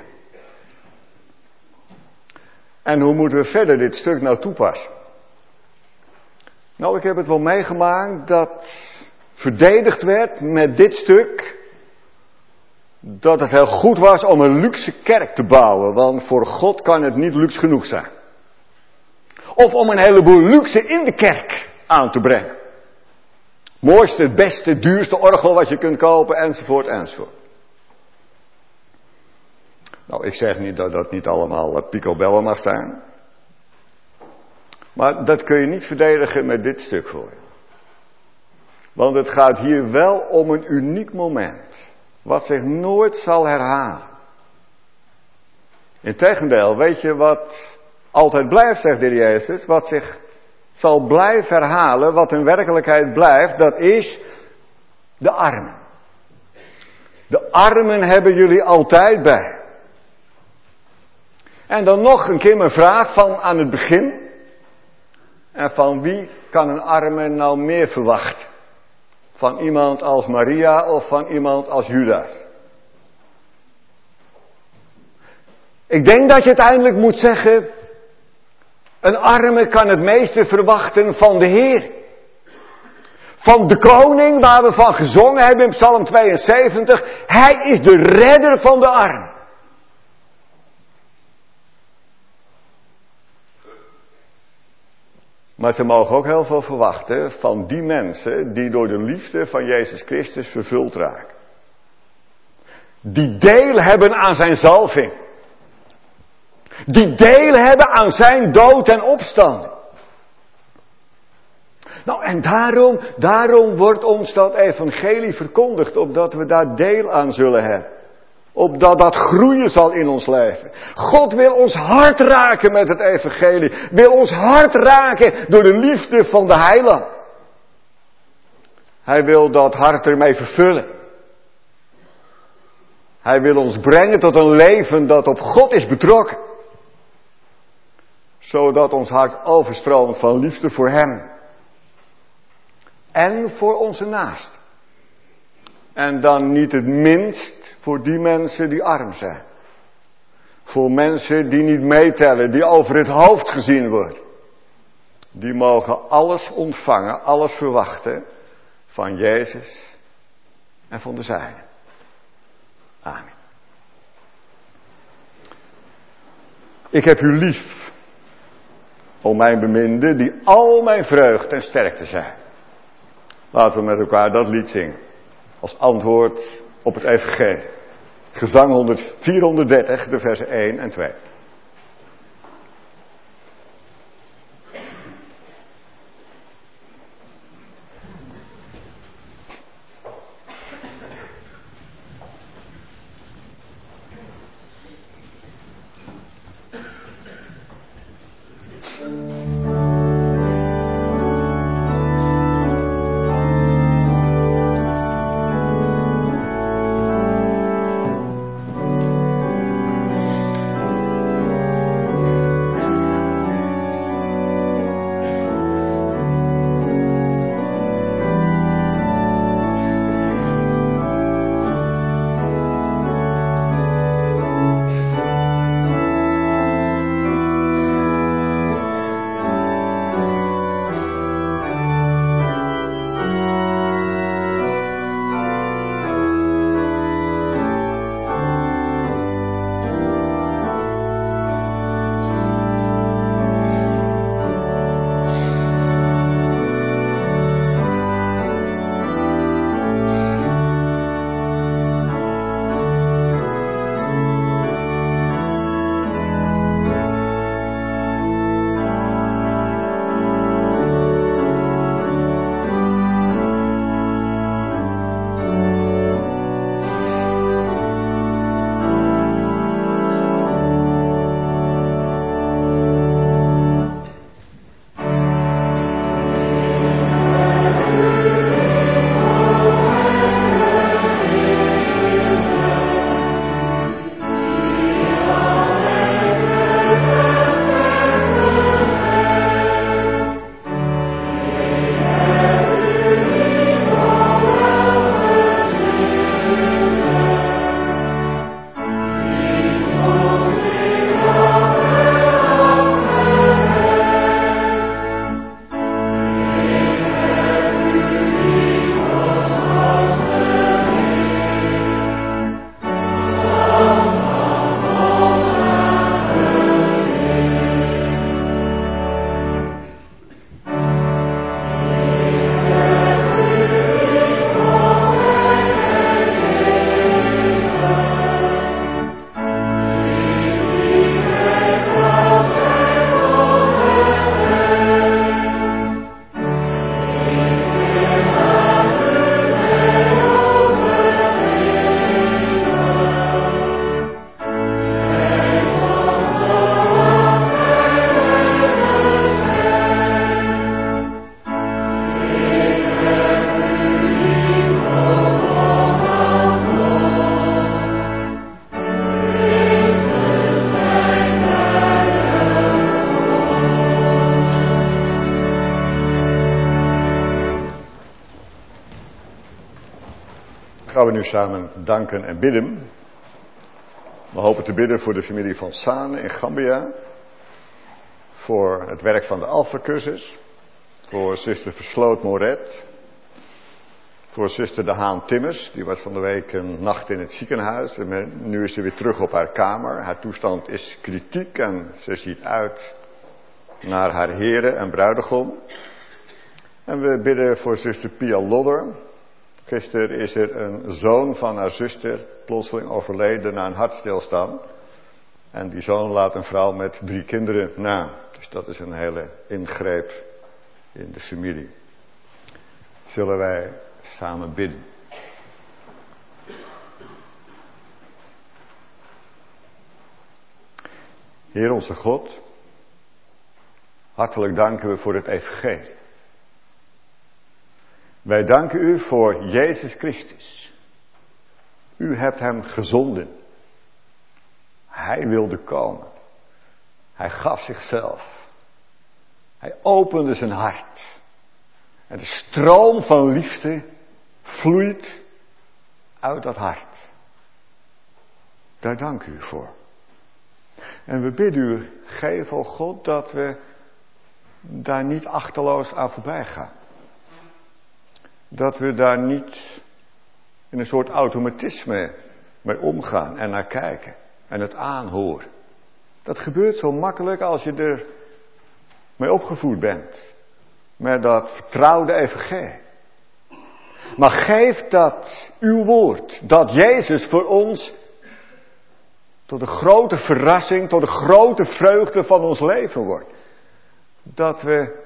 En hoe moeten we verder dit stuk nou toepassen? Nou, ik heb het wel meegemaakt dat verdedigd werd met dit stuk, dat het heel goed was om een luxe kerk te bouwen, want voor God kan het niet luxe genoeg zijn. Of om een heleboel luxe in de kerk aan te brengen. Mooiste, het beste, het duurste orgel wat je kunt kopen, enzovoort, enzovoort. Nou, ik zeg niet dat dat niet allemaal picobello mag zijn. Maar dat kun je niet verdedigen met dit stuk voor je. Want het gaat hier wel om een uniek moment. Wat zich nooit zal herhalen. Integendeel, weet je wat altijd blijft, zegt de Heer Jezus? Wat zich zal blijven herhalen, wat in werkelijkheid blijft, dat is de armen. De armen hebben jullie altijd bij. En dan nog een keer mijn vraag van aan het begin. En van wie kan een arme nou meer verwachten? Van iemand als Maria of van iemand als Judas? Ik denk dat je uiteindelijk moet zeggen, een arme kan het meeste verwachten van de Heer. Van de koning waar we van gezongen hebben in Psalm 72. Hij is de redder van de armen. Maar ze mogen ook heel veel verwachten van die mensen die door de liefde van Jezus Christus vervuld raken. Die deel hebben aan zijn zalving. Die deel hebben aan zijn dood en opstanding. Nou, en daarom wordt ons dat evangelie verkondigd, opdat we daar deel aan zullen hebben. Opdat dat groeien zal in ons leven. God wil ons hart raken met het evangelie. Wil ons hart raken door de liefde van de heiland. Hij wil dat hart ermee vervullen. Hij wil ons brengen tot een leven dat op God is betrokken. Zodat ons hart overstroomt van liefde voor hem. En voor onze naast. En dan niet het minst voor die mensen die arm zijn. Voor mensen die niet meetellen, die over het hoofd gezien worden. Die mogen alles ontvangen, alles verwachten van Jezus en van de zijnen. Amen. Ik heb u lief, o mijn beminde, die al mijn vreugde en sterkte zijn. Laten we met elkaar dat lied zingen. Als antwoord op het evangelie. Gezang 430, de versen 1 en 2. Terwijl we nu samen danken en bidden, we hopen te bidden voor de familie van Sane in Gambia, voor het werk van de Alpha-cursus, voor zuster Versloot Moret, voor zuster De Haan Timmers, die was van de week een nacht in het ziekenhuis en nu is ze weer terug op haar kamer. Haar toestand is kritiek en ze ziet uit naar haar heren en bruidegom. En we bidden voor zuster Pia Lodder. Gisteren is er een zoon van haar zuster plotseling overleden na een hartstilstand. En die zoon laat een vrouw met 3 kinderen na. Dus dat is een hele ingreep in de familie. Zullen wij samen bidden. Heer onze God, hartelijk danken we voor het evangelie. Wij danken u voor Jezus Christus. U hebt hem gezonden. Hij wilde komen. Hij gaf zichzelf. Hij opende zijn hart. En de stroom van liefde vloeit uit dat hart. Daar dank u voor. En we bidden u, geef, o God, dat we daar niet achterloos aan voorbij gaan. Dat we daar niet in een soort automatisme mee omgaan en naar kijken en het aanhoren. Dat gebeurt zo makkelijk als je er mee opgevoed bent. Met dat vertrouwde evangelie. Maar geef dat uw woord, dat Jezus voor ons tot de grote verrassing, tot de grote vreugde van ons leven wordt. Dat we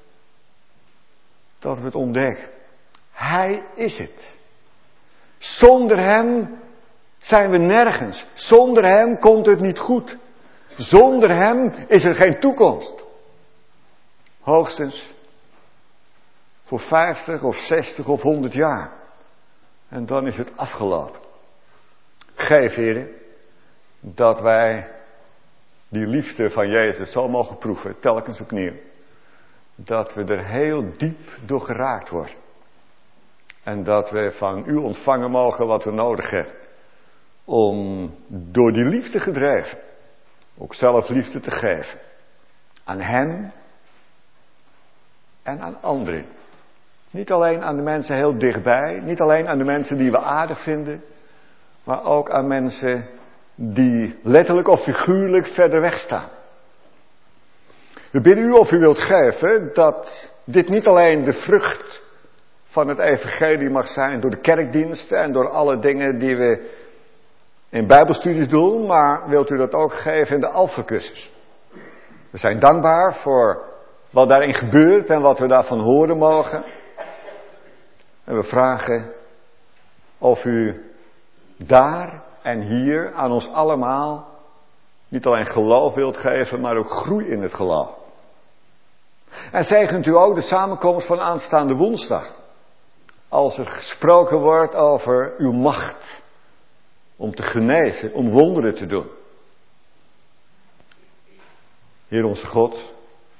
het ontdekken. Hij is het. Zonder hem zijn we nergens. Zonder hem komt het niet goed. Zonder hem is er geen toekomst. Hoogstens voor 50 of 60 of 100 jaar. En dan is het afgelopen. Geef, Heer, dat wij die liefde van Jezus zo mogen proeven, telkens opnieuw. Dat we er heel diep door geraakt worden. En dat we van u ontvangen mogen wat we nodig hebben. Om door die liefde gedreven, ook zelf liefde te geven. Aan hem en aan anderen. Niet alleen aan de mensen heel dichtbij, niet alleen aan de mensen die we aardig vinden, maar ook aan mensen die letterlijk of figuurlijk verder weg staan. We bidden u of u wilt geven dat dit niet alleen de vrucht van het evangelie mag zijn door de kerkdiensten en door alle dingen die we in bijbelstudies doen, maar wilt u dat ook geven in de Alpha-cursus. We zijn dankbaar voor wat daarin gebeurt en wat we daarvan horen mogen. En we vragen of u daar en hier aan ons allemaal niet alleen geloof wilt geven, maar ook groei in het geloof. En zegent u ook de samenkomst van aanstaande woensdag. Als er gesproken wordt over uw macht om te genezen, om wonderen te doen. Heer onze God,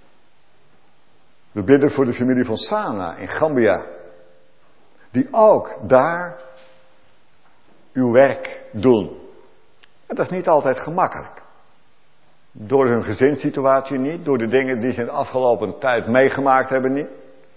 we bidden voor de familie van Sana in Gambia. Die ook daar uw werk doen. En dat is niet altijd gemakkelijk. Door hun gezinssituatie niet, door de dingen die ze in de afgelopen tijd meegemaakt hebben niet.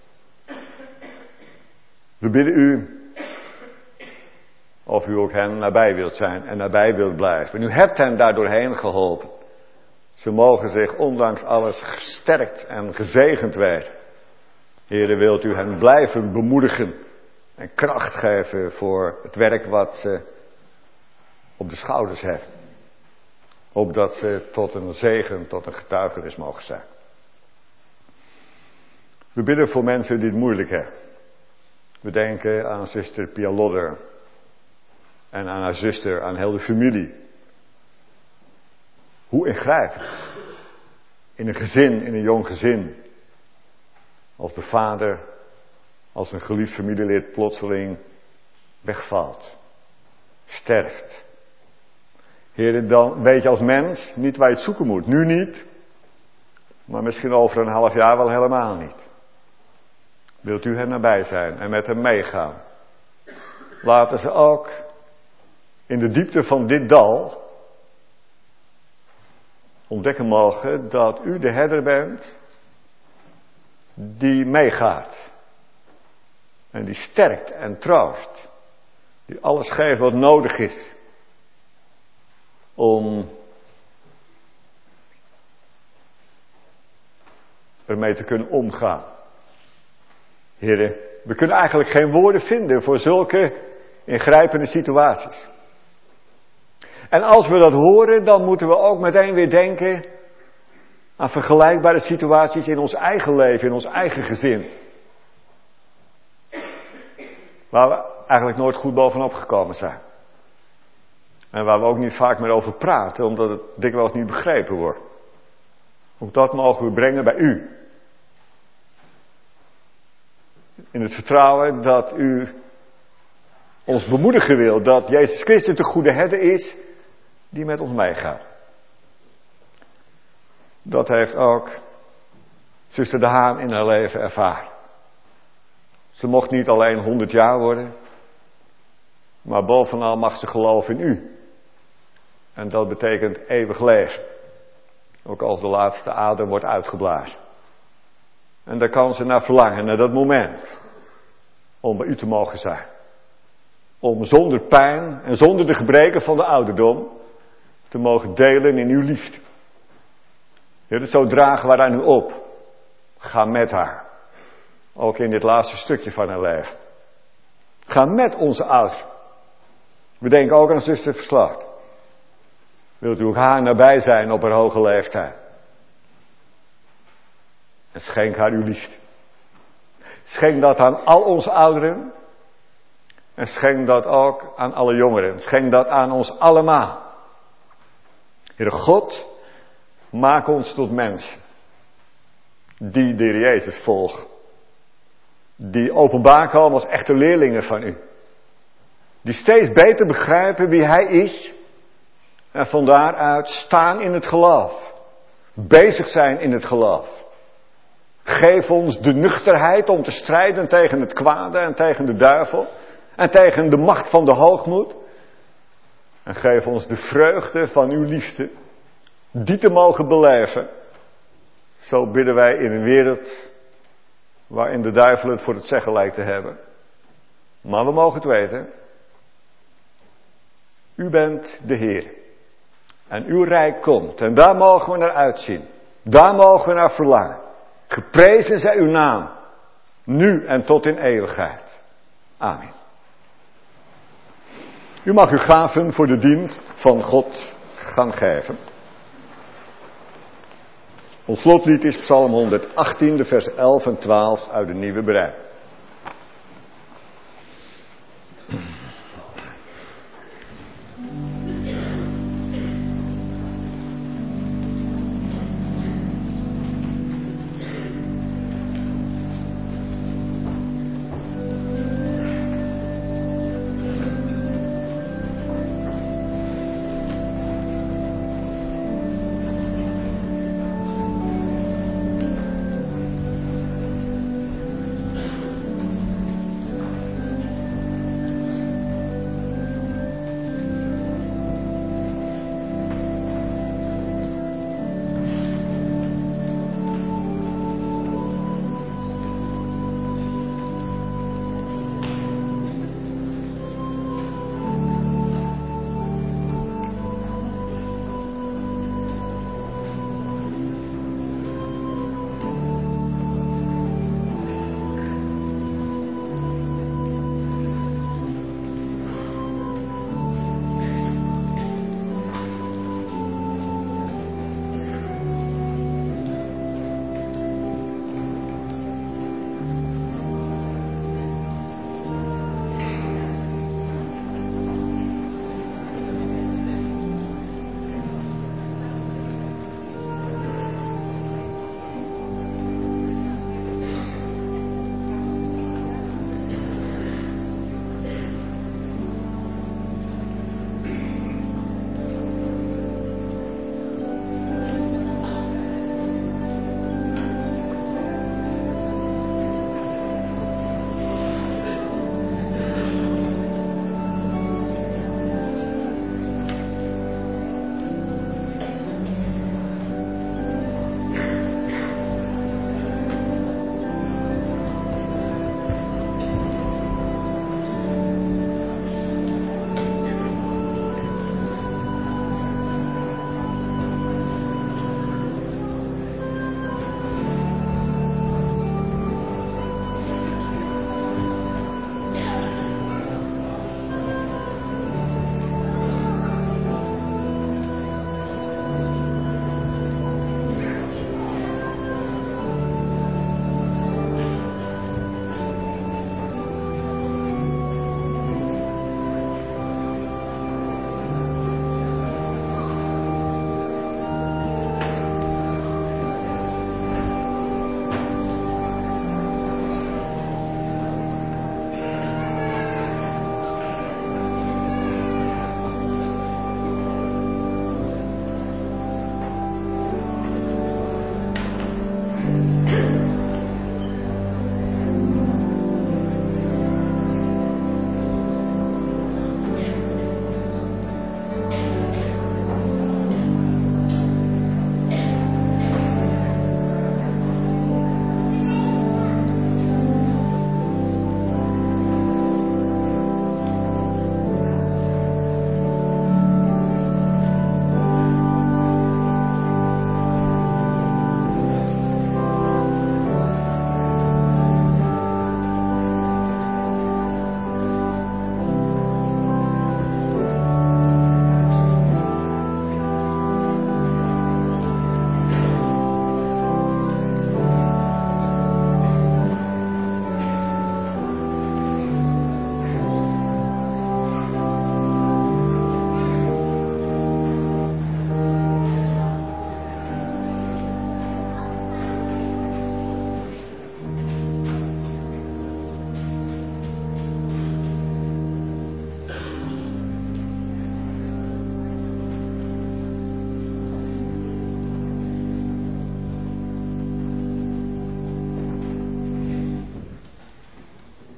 We bidden u of u ook hen nabij wilt zijn en nabij wilt blijven. En u hebt hen daar doorheen geholpen. Ze mogen zich ondanks alles gesterkt en gezegend weten. Heere, wilt u hen blijven bemoedigen en kracht geven voor het werk wat ze op de schouders hebben. Opdat ze tot een zegen, tot een getuigenis mogen zijn. We bidden voor mensen die het moeilijk hebben. We denken aan zuster Pia Lodder. En aan haar zuster, aan heel de familie. Hoe ingrijpend. In een gezin, in een jong gezin. Als de vader, als een geliefd familielid plotseling wegvalt. Sterft. Heer, dan weet je als mens niet waar je het zoeken moet. Nu niet. Maar misschien over een half jaar wel helemaal niet. Wilt u hen nabij zijn en met hem meegaan. laten ze ook in de diepte van dit dal ontdekken mogen dat u de herder bent die meegaat. En die sterkt en troost. Die alles geeft wat nodig is om ermee te kunnen omgaan. Heren, we kunnen eigenlijk geen woorden vinden voor zulke ingrijpende situaties. En als we dat horen, dan moeten we ook meteen weer denken aan vergelijkbare situaties in ons eigen leven, in ons eigen gezin. Waar we eigenlijk nooit goed bovenop gekomen zijn. En waar we ook niet vaak meer over praten, omdat het dikwijls niet begrepen wordt. Ook dat mogen we brengen bij u. In het vertrouwen dat u ons bemoedigen wil, dat Jezus Christus de goede herder is die met ons meegaat. Dat heeft ook zuster De Haan in haar leven ervaren. Ze mocht niet alleen 100 jaar worden, maar bovenal mag ze geloven in u. En dat betekent eeuwig leven. Ook als de laatste adem wordt uitgeblazen. En daar kan ze naar verlangen, naar dat moment. Om bij u te mogen zijn. Om zonder pijn en zonder de gebreken van de ouderdom te mogen delen in uw liefde. Heer, zo dragen wij aan u op. Ga met haar. Ook in dit laatste stukje van haar leven. Ga met onze ouderen. We denken ook aan zuster Verslacht. Wilt u ook haar nabij zijn op haar hoge leeftijd? En schenk haar uw liefde. Schenk dat aan al onze ouderen. En schenk dat ook aan alle jongeren. Schenk dat aan ons allemaal. Heere God, maak ons tot mensen. Die de Heer Jezus volgen. Die openbaar komen als echte leerlingen van u. Die steeds beter begrijpen wie Hij is. En van daaruit staan in het geloof. Bezig zijn in het geloof. Geef ons de nuchterheid om te strijden tegen het kwade en tegen de duivel. En tegen de macht van de hoogmoed. En geef ons de vreugde van uw liefde. Die te mogen beleven. Zo bidden wij in een wereld waarin de duivel het voor het zeggen lijkt te hebben. Maar we mogen het weten. U bent de Heer. En uw rijk komt. En daar mogen we naar uitzien. Daar mogen we naar verlangen. Geprezen zij uw naam. Nu en tot in eeuwigheid. Amen. U mag uw gaven voor de dienst van God gaan geven. Ons slotlied is Psalm 118, de vers 11 en 12 uit de Nieuwe Berijming.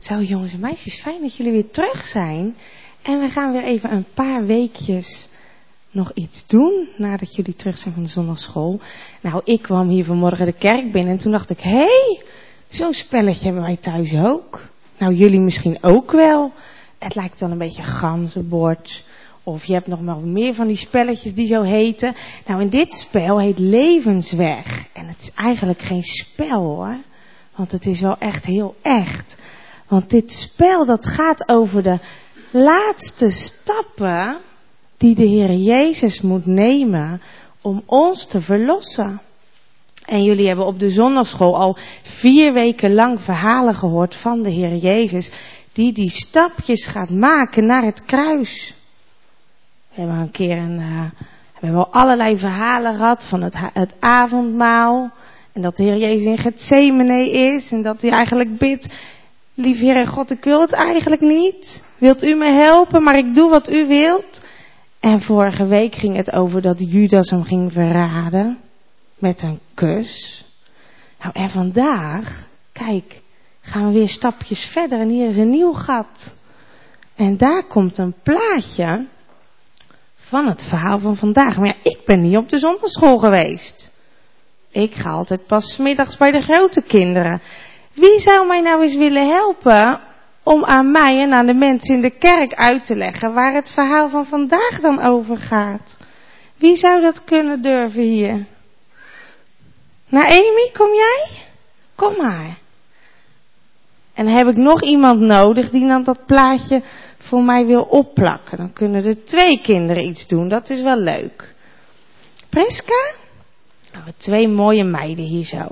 Zo jongens en meisjes, fijn dat jullie weer terug zijn. En we gaan weer even een paar weekjes nog iets doen nadat jullie terug zijn van de zondagschool. Nou, ik kwam hier vanmorgen de kerk binnen en toen dacht ik, hé, zo'n spelletje hebben wij thuis ook. Nou, jullie misschien ook wel. Het lijkt wel een beetje ganzenbord. Of je hebt nog wel meer van die spelletjes die zo heten. Nou, en dit spel heet Levensweg. En het is eigenlijk geen spel hoor. Want het is wel echt heel echt. Want dit spel dat gaat over de laatste stappen die de Heer Jezus moet nemen om ons te verlossen. En jullie hebben op de zondagschool al 4 weken lang verhalen gehoord van de Heer Jezus. Die stapjes gaat maken naar het kruis. We hebben een keer we hebben al allerlei verhalen gehad van het avondmaal. En dat de Heer Jezus in Getsemane is. En dat hij eigenlijk bidt, lieve Heere God, ik wil het eigenlijk niet. Wilt u me helpen, maar ik doe wat u wilt. En vorige week ging het over dat Judas hem ging verraden. Met een kus. Nou, en vandaag, kijk, gaan we weer stapjes verder. En hier is een nieuw gat. En daar komt een plaatje van het verhaal van vandaag. Maar ja, ik ben niet op de zondagschool geweest. Ik ga altijd pas 's middags bij de grote kinderen. Wie zou mij nou eens willen helpen om aan mij en aan de mensen in de kerk uit te leggen waar het verhaal van vandaag dan over gaat? Wie zou dat kunnen durven hier? Naomi, kom jij? Kom maar. En dan heb ik nog iemand nodig die dan dat plaatje voor mij wil opplakken. Dan kunnen er 2 kinderen iets doen. Dat is wel leuk. Priska? Nou, 2 mooie meiden hier zo.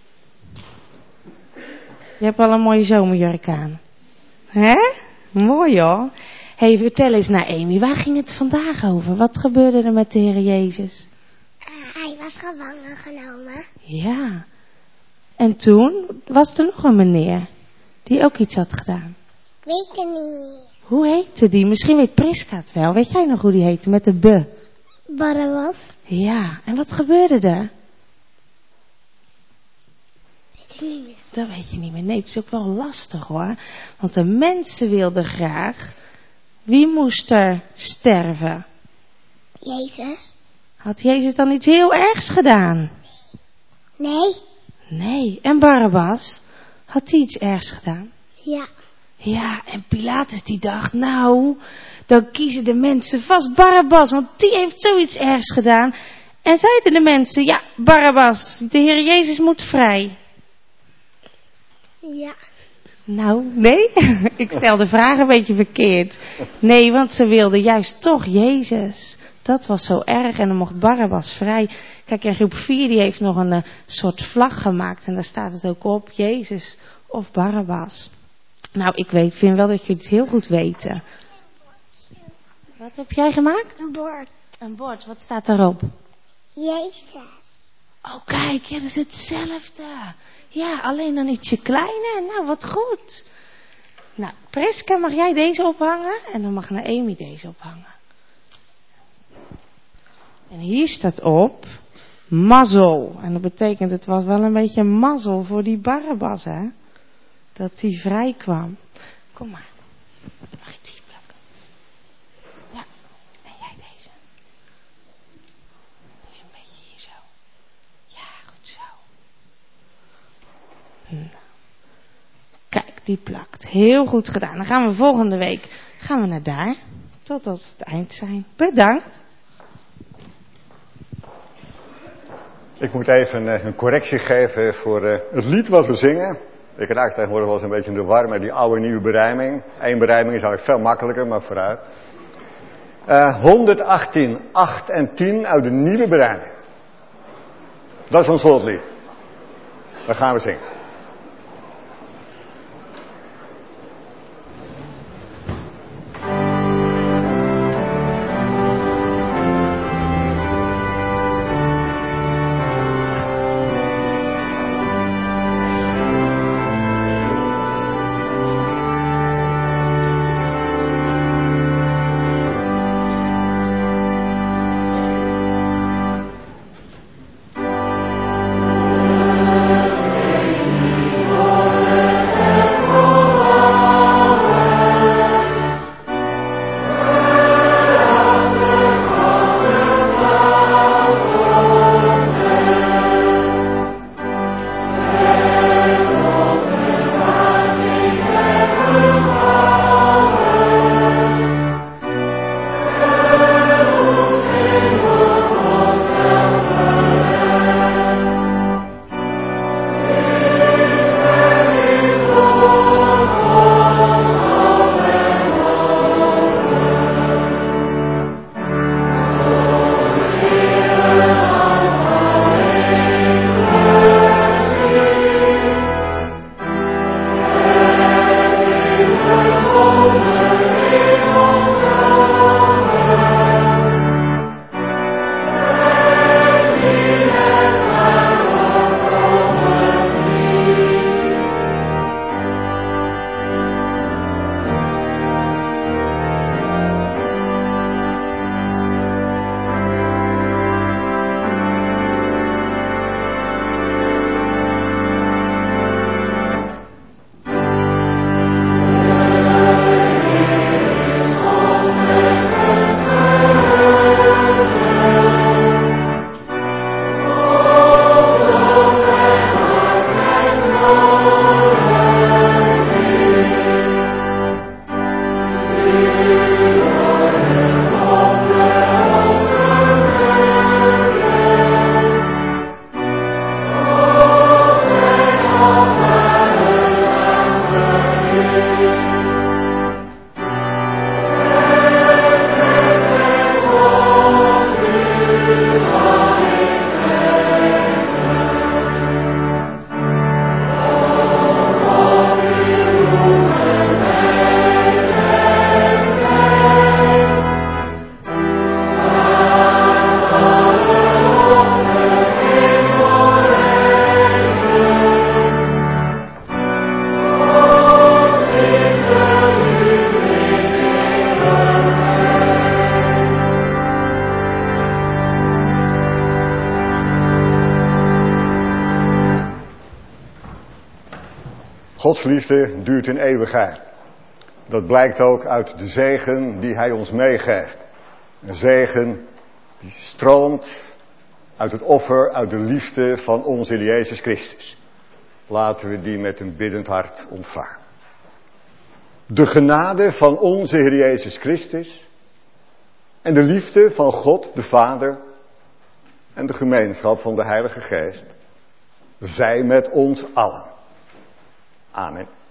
Je hebt al een mooie zomerjurk aan. Hè? Mooi hoor. Hé, vertel eens Naomi, waar ging het vandaag over? Wat gebeurde er met de Heer Jezus? Hij was gevangen genomen. Ja. En toen was er nog een meneer die ook iets had gedaan. Ik weet het niet meer. Hoe heette die? Misschien weet Priska het wel. Weet jij nog hoe die heette? Met de B. Barabbas. Ja. En wat gebeurde er? Weet ik niet meer. Dat weet je niet meer. Nee, het is ook wel lastig hoor. Want de mensen wilden graag. Wie moest er sterven? Jezus? Had Jezus dan iets heel ergs gedaan? Nee. Nee. En Barabbas? Had hij iets ergs gedaan? Ja. Ja, en Pilatus die dacht, nou, dan kiezen de mensen vast Barabbas, want die heeft zoiets ergs gedaan. En zeiden de mensen, ja, Barabbas, de Heer Jezus moet vrij. Ja. Nou, nee, ik stel de vraag een beetje verkeerd. Nee, want ze wilden juist toch Jezus. Dat was zo erg en dan mocht Barabbas vrij. Kijk, in groep 4 die heeft nog een soort vlag gemaakt en daar staat het ook op, Jezus of Barabbas. Nou, vind wel dat jullie het heel goed weten. Wat heb jij gemaakt? Een bord. Een bord, wat staat daarop? Jezus. Oh, kijk, ja, dat is hetzelfde. Ja, alleen dan ietsje kleiner. Nou, wat goed. Nou, Priska, mag jij deze ophangen? En dan mag Naomi deze ophangen. En hier staat op, mazzel. En dat betekent, het was wel een beetje mazzel voor die Barabbas, hè? Dat hij vrij kwam. Kom maar. Mag je die plakken? Ja. En jij deze. Doe je een beetje hier zo. Ja, goed zo. Kijk, die plakt. Heel goed gedaan. Dan gaan we volgende week naar daar. Totdat we het eind zijn. Bedankt. Ik moet even een correctie geven voor het lied wat we zingen. Ik raak tegenwoordig wel eens een beetje in de war met die oude en nieuwe berijming. 1 berijming is eigenlijk veel makkelijker, maar vooruit. 118, 8 en 10 uit de nieuwe berijming. Dat is ons slotlied. Dat gaan we zingen. Gods liefde duurt in eeuwigheid. Dat blijkt ook uit de zegen die hij ons meegeeft. Een zegen die stroomt uit het offer, uit de liefde van onze Heer Jezus Christus. Laten we die met een biddend hart ontvangen. De genade van onze Heer Jezus Christus en de liefde van God de Vader en de gemeenschap van de Heilige Geest zij met ons allen. Amen.